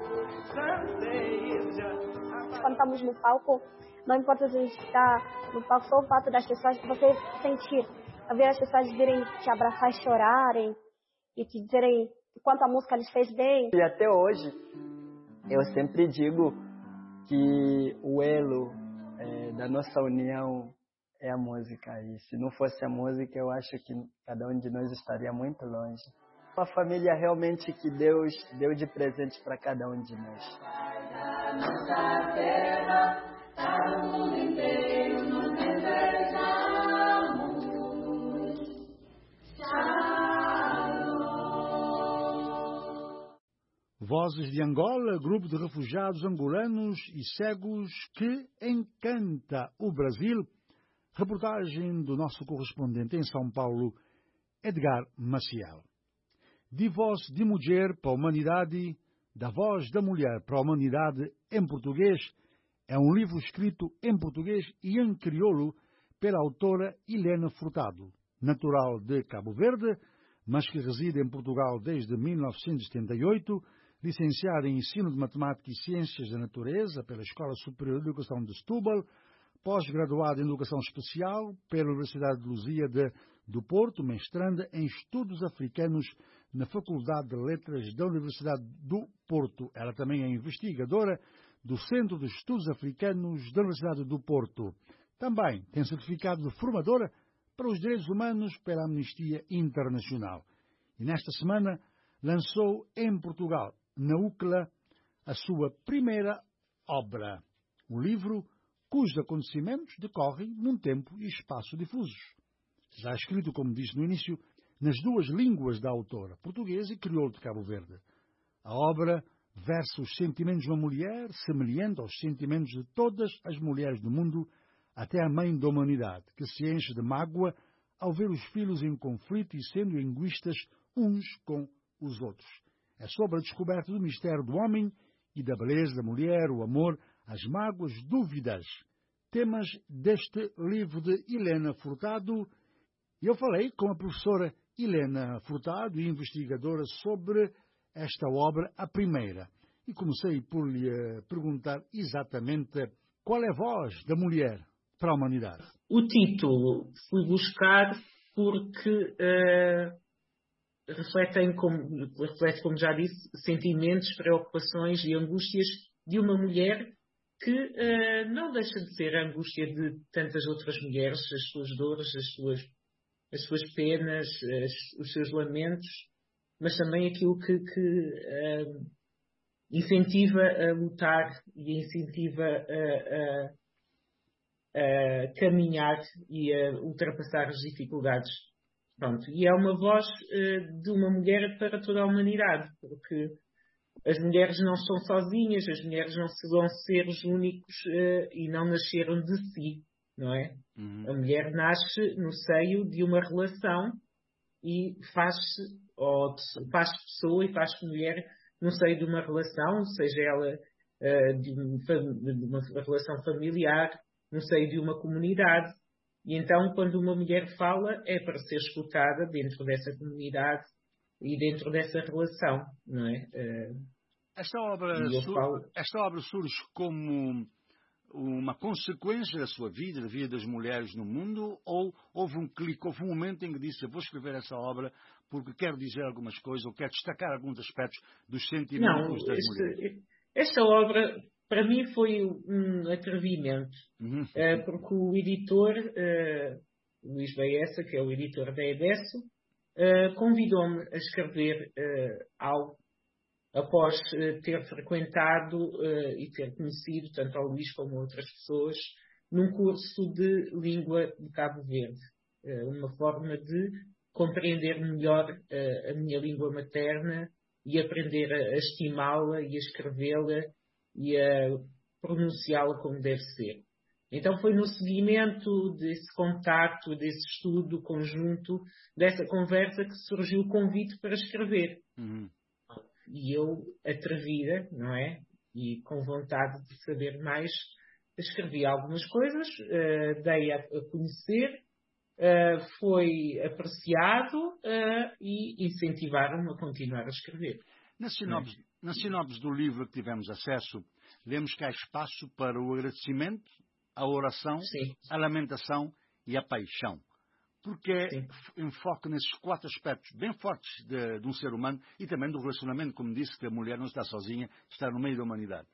Quando estamos no palco, não importa se a gente está no palco, só o fato das pessoas, você sentir, ver as pessoas virem te abraçar e chorarem, e te dizerem o quanto a música lhes fez bem. E até hoje, eu sempre digo que o elo é, da nossa união é a música. E se não fosse a música, eu acho que cada um de nós estaria muito longe. Uma família realmente que Deus deu de presente para cada um de nós. Nossa terra, para o mundo inteiro, nós desejamos. Vozes de Angola, grupo de refugiados angolanos e cegos que encanta o Brasil. Reportagem do nosso correspondente em São Paulo, Edgar Maciel. De voz de mulher para a humanidade, da voz da mulher para a humanidade em português, é um livro escrito em português e em crioulo pela autora Helena Furtado, natural de Cabo Verde, mas que reside em Portugal desde mil novecentos e setenta e oito, licenciada em Ensino de Matemática e Ciências da Natureza pela Escola Superior de Educação de Setúbal, pós-graduada em Educação Especial pela Universidade de Luzia de, do Porto, mestranda em Estudos Africanos na Faculdade de Letras da Universidade do Porto. Ela também é investigadora do Centro de Estudos Africanos da Universidade do Porto. Também tem certificado de formadora para os direitos humanos pela Amnistia Internacional. E nesta semana lançou em Portugal, na U C L A, a sua primeira obra, um livro cujos acontecimentos decorrem num tempo e espaço difusos. Já escrito, como disse no início, nas duas línguas da autora, português e crioulo de Cabo Verde. A obra versa os sentimentos de uma mulher semelhante aos sentimentos de todas as mulheres do mundo, até a mãe da humanidade, que se enche de mágoa ao ver os filhos em conflito e sendo egoístas uns com os outros. É sobre a descoberta do mistério do homem e da beleza da mulher, o amor, as mágoas, dúvidas. Temas deste livro de Helena Furtado. Eu falei com a professora Helena Furtado, investigadora, sobre esta obra, a primeira. E comecei por lhe perguntar exatamente qual é a voz da mulher para a humanidade. O título fui buscar porque uh, refletem, como, reflete, como já disse, sentimentos, preocupações e angústias de uma mulher que uh, não deixa de ser a angústia de tantas outras mulheres, as suas dores, as suas, as suas penas, as, os seus lamentos, mas também aquilo que, que uh, incentiva a lutar e incentiva a, a a caminhar e a ultrapassar as dificuldades. Pronto. E é uma voz uh, de uma mulher para toda a humanidade, porque as mulheres não são sozinhas, as mulheres não são seres únicos uh, e não nasceram de si, não é? Uhum. A mulher nasce no seio de uma relação e faz-se, ou faz pessoa e faz mulher no seio de uma relação, seja ela uh, de, um, de uma relação familiar, no seio de uma comunidade. E então, quando uma mulher fala, é para ser escutada dentro dessa comunidade e dentro dessa relação, não é? Esta obra, sur falo... esta obra surge como uma consequência da sua vida, da vida das mulheres no mundo, ou houve um clique, houve um momento em que disse, vou escrever essa obra porque quero dizer algumas coisas, ou quero destacar alguns aspectos dos sentimentos não, das este, mulheres? Esta obra, para mim, foi um atrevimento, uhum. uh, porque o editor, uh, Luís Baessa, que é o editor da Edesso, uh, convidou-me a escrever uh, algo após uh, ter frequentado uh, e ter conhecido, tanto ao Luís como a outras pessoas, num curso de língua de Cabo Verde. Uh, uma forma de compreender melhor uh, a minha língua materna e aprender a, a estimá-la e a escrevê-la e a pronunciá-la como deve ser. Então foi no seguimento desse contacto, desse estudo conjunto, dessa conversa que surgiu o convite para escrever. Uhum. E eu, atrevida, não é? E com vontade de saber mais, escrevi algumas coisas, uh, dei a, a conhecer uh, foi apreciado uh, e incentivaram-me a continuar a escrever. Na sinopse, na sinopse do livro que tivemos acesso, lemos que há espaço para o agradecimento, a oração, Sim. a lamentação e a paixão. Porque Sim. enfoca nesses quatro aspectos bem fortes de, de um ser humano e também do relacionamento, como disse, que a mulher não está sozinha, está no meio da humanidade.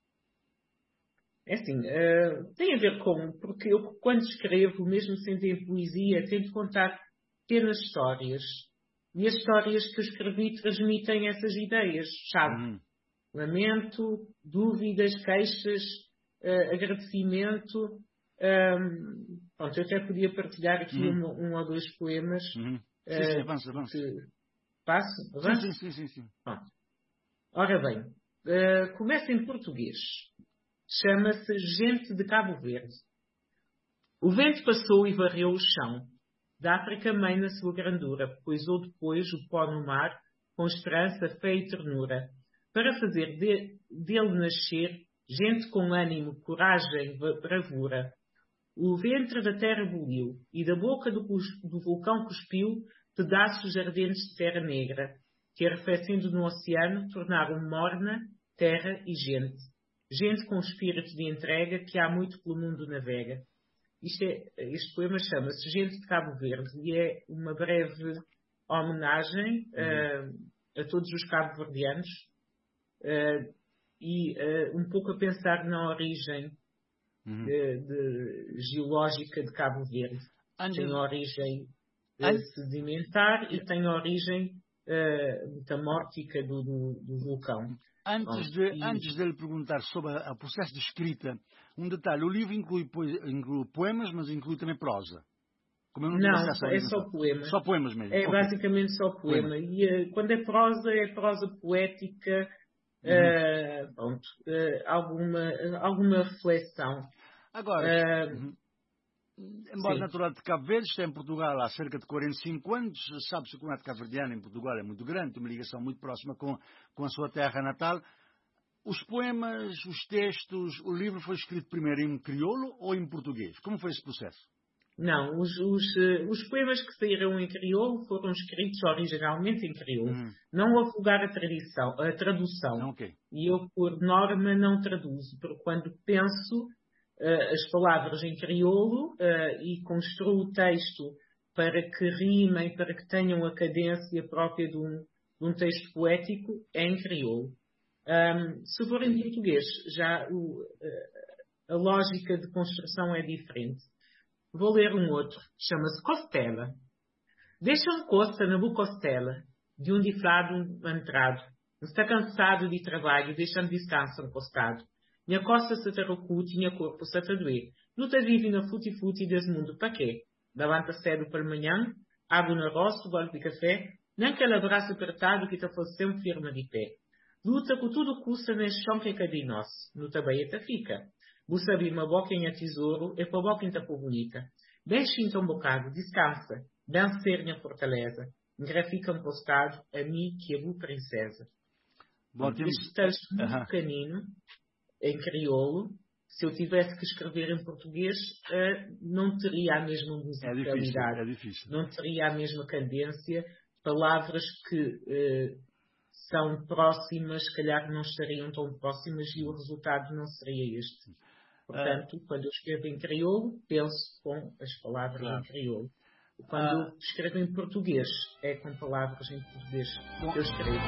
É assim, uh, tem a ver com, porque eu quando escrevo, mesmo sem ter poesia, tento contar pequenas histórias. E as histórias que eu escrevi transmitem essas ideias, sabe? Uhum. Lamento, dúvidas, queixas, uh, agradecimento. Um, pronto, eu até podia partilhar aqui uhum. um, um ou dois poemas. Uhum. Sim, uh, sim, avança, avança. Que... Passo? Avança? Sim, sim, sim. sim. Pronto. Ora bem, uh, começa em português. Chama-se Gente de Cabo Verde. O vento passou e varreu o chão. Da África mãe na sua grandura, poisou depois o pó no mar, com esperança, fé e ternura, para fazer de, dele nascer gente com ânimo, coragem, bravura. O ventre da terra buliu, e da boca do, do vulcão cuspiu pedaços ardentes de terra negra, que arrefecendo no oceano tornaram morna terra e gente. Gente com espírito de entrega que há muito pelo mundo navega. Isto é, este poema chama-se Gente de Cabo Verde e é uma breve homenagem uhum. uh, a todos os cabo-verdianos uh, e uh, um pouco a pensar na origem uhum. de, de, geológica de Cabo Verde. Angel... Tem origem uh, sedimentar An... e tem origem uh, metamórfica do, do, do vulcão. Antes de, e... antes de lhe perguntar sobre o processo de escrita, um detalhe, o livro inclui, inclui poemas, mas inclui também prosa. Como eu não não, é só poemas. Só poemas mesmo. É okay. basicamente só poema. poema. E uh, quando é prosa, é prosa poética, uhum. uh, pronto, uh, alguma, uh, alguma reflexão. Agora, uh, uhum. embora natural de Cabo Verde, está em Portugal há cerca de quarenta e cinco anos, sabe-se que o comunidade cabo-verdiana em Portugal é muito grande, tem uma ligação muito próxima com, com a sua terra natal. Os poemas, os textos, o livro foi escrito primeiro em crioulo ou em português? Como foi esse processo? Não, os, os, os poemas que saíram em crioulo foram escritos originalmente em crioulo. Hum. Não houve lugar a, tradição, a tradução. Okay. E eu, por norma, não traduzo, porque quando penso uh, as palavras em crioulo uh, e construo o texto para que rimem, para que tenham a cadência própria de um, de um texto poético, é em crioulo. Um, se for em português, já o, uh, a lógica de construção é diferente. Vou ler um outro, chama-se Costela. Deixa-me costa na boa costela, de um diflado entrado. Está cansado de trabalho, deixa-me descanso encostado. Minha costa se terrocute, minha corpo se atadoe. Luta vive na futi-futi desse mundo para quê? Levanta cedo pela manhã, abre no rosto, golpe de café, nem aquele abraço apertado que te fosse sempre firme de pé. Luta com tudo custa neste chão que é cadê nosso. No tabaeta fica. Você abrir uma boca em a tesouro e para a boca em tapo bonita. Deixe então um bocado, descansa. Vencer minha fortaleza. Engrafica um postado a mim que é boa princesa. Bom, temos... Este texto muito uh-huh. pequenino, em crioulo, se eu tivesse que escrever em português, uh, não teria a mesma musicalidade. É difícil, é difícil. Não teria a mesma cadência. Palavras que... Uh, são próximas, se calhar não estariam tão próximas e o resultado não seria este. Portanto, ah. quando eu escrevo em crioulo, penso com as palavras claro. em crioulo. Quando ah. eu escrevo em português, é com palavras em português que eu escrevo.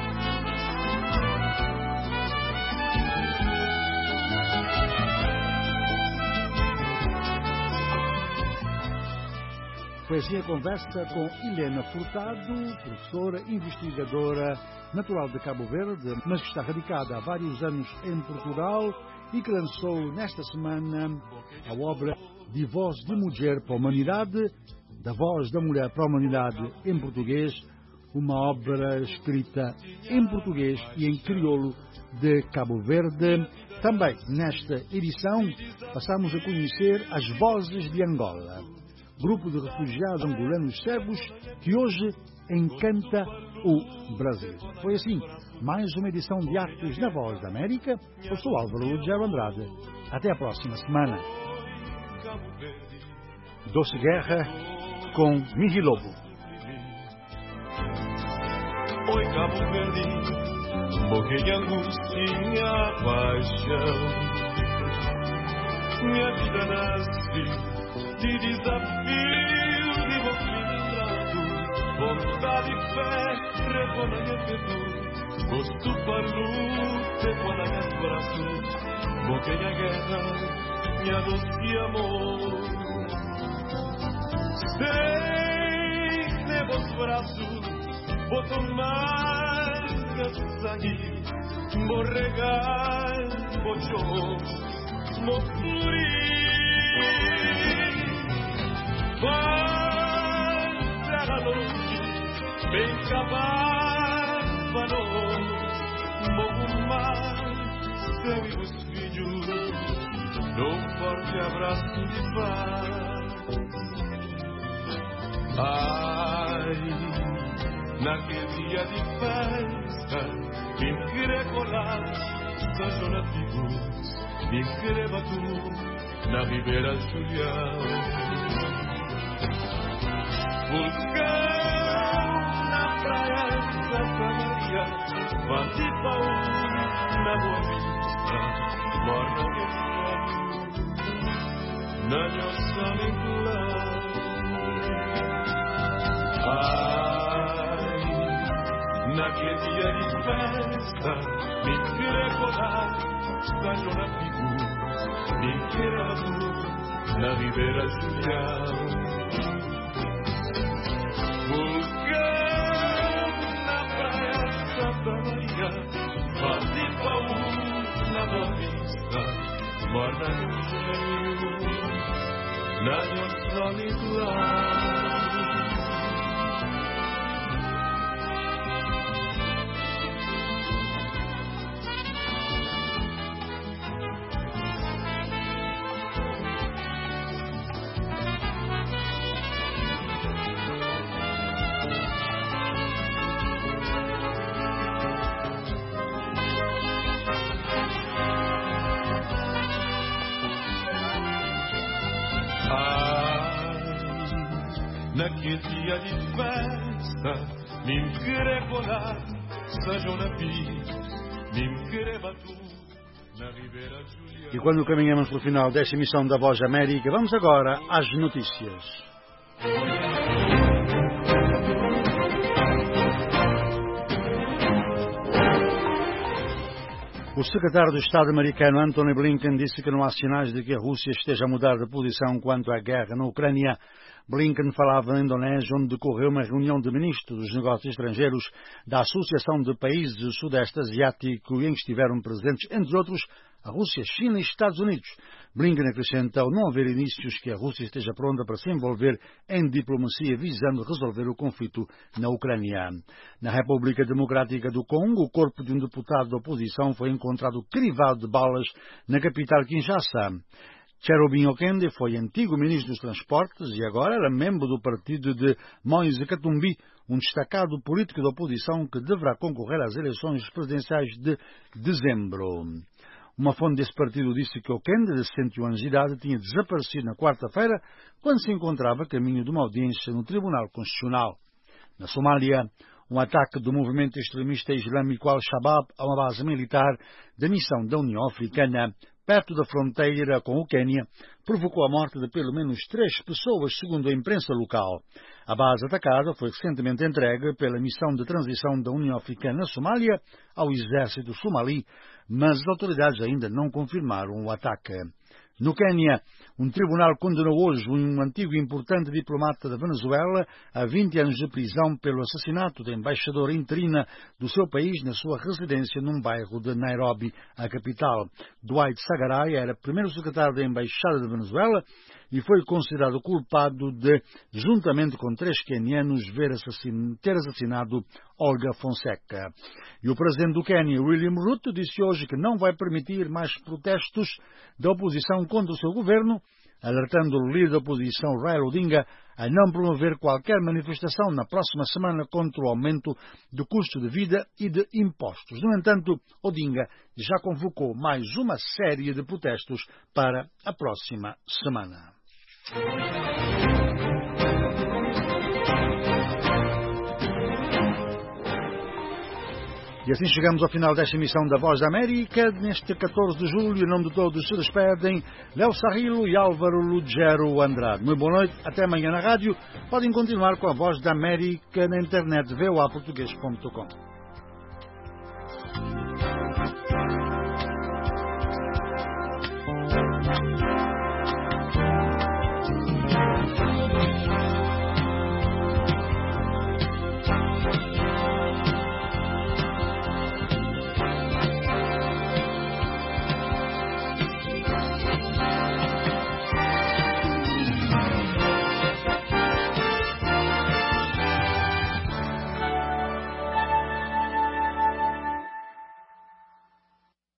Poesia Conversa com Helena Furtado, professora, investigadora, natural de Cabo Verde, mas que está radicada há vários anos em Portugal e que lançou nesta semana a obra De Voz de Mulher para a Humanidade, da Voz da Mulher para a Humanidade em português, uma obra escrita em português e em crioulo de Cabo Verde. Também nesta edição passamos a conhecer as Vozes de Angola, grupo de refugiados angolanos cegos que hoje encanta o Brasil. Foi assim, mais uma edição de Artes na Voz da América. Eu sou Álvaro Lugero Andrade. Até a próxima semana. Doce Guerra, com Migi Lobo. Oi, Cabo Verde, morrei angústia, minha paixão. Minha vida nasce de desafio, de movimento, vontade e fé, rebona e afeto, gosto para luta, quando a minha braços, morrei a guerra, minha doce amor. Sei, nevos braços, vou tomar sangue, vou regar, vou chorar, vou florir. Vai terra longe, vem cavar para nós, vou mar, seu e os filhos, num forte abraço de paz. Ai, naquele dia de festa, me querer colar, São Nativos, me querer batu, na Ribeira Julião. Vulcão, na praia Santa Maria, Vatipaú, na Boa Vista, morna de fogo, na Nhoça Vinculão. Ai, naquele dia de festa, me querer colar, São Nativos, me querer batu, na Ribeira Julião. Vulcão, na praia Santa Maria, Vatipaú, na Boa Vista, morna no gelo, na Nhoça Vinculão. Naquele dia de festa, me querer colar, São Nativos, me querer batu, na Ribeira Julião. E quando caminhamos para o final desta emissão da Voz América, vamos agora às notícias. O secretário de Estado americano Antony Blinken disse que não há sinais de que a Rússia esteja a mudar de posição quanto à guerra na Ucrânia. Blinken falava na Indonésia, onde decorreu uma reunião de ministros dos negócios estrangeiros da Associação de Países do Sudeste Asiático, em que estiveram presentes, entre outros, a Rússia, China e Estados Unidos. Blinken acrescentou não haver indícios que a Rússia esteja pronta para se envolver em diplomacia visando resolver o conflito na Ucrânia. Na República Democrática do Congo, o corpo de um deputado da oposição foi encontrado crivado de balas na capital Kinshasa. Cherubim Okende foi antigo ministro dos Transportes e agora era membro do partido de Moise Katumbi, um destacado político da oposição que deverá concorrer às eleições presidenciais de dezembro. Uma fonte desse partido disse que Okende, de sessenta e um anos de idade, tinha desaparecido na quarta-feira quando se encontrava a caminho de uma audiência no Tribunal Constitucional. Na Somália, um ataque do movimento extremista islâmico Al-Shabaab a uma base militar da missão da União Africana, perto da fronteira com o Quênia, provocou a morte de pelo menos três pessoas, segundo a imprensa local. A base atacada foi recentemente entregue pela missão de transição da União Africana na Somália ao exército somali, mas as autoridades ainda não confirmaram o ataque. No Quênia, um tribunal condenou hoje um antigo e importante diplomata da Venezuela a vinte anos de prisão pelo assassinato da embaixadora interina do seu país na sua residência num bairro de Nairobi, a capital. Dwight Sagaray era primeiro secretário da Embaixada da Venezuela e foi considerado culpado de, juntamente com três quenianos, ver assassin... ter assassinado Olga Fonseca. E o presidente do Quênia, William Ruto, disse hoje que não vai permitir mais protestos da oposição contra o seu governo, alertando o líder da oposição, Raila Odinga, a não promover qualquer manifestação na próxima semana contra o aumento do custo de vida e de impostos. No entanto, Odinga já convocou mais uma série de protestos para a próxima semana. E assim chegamos ao final desta emissão da Voz da América. Neste catorze de julho, em nome de todos, se despedem Léo Sarrilo e Álvaro Lugero Andrade. Muito boa noite, até amanhã na rádio. Podem continuar com a Voz da América na internet, v o a português ponto com.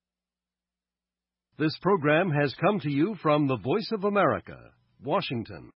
This program has come to you from the Voice of America, Washington.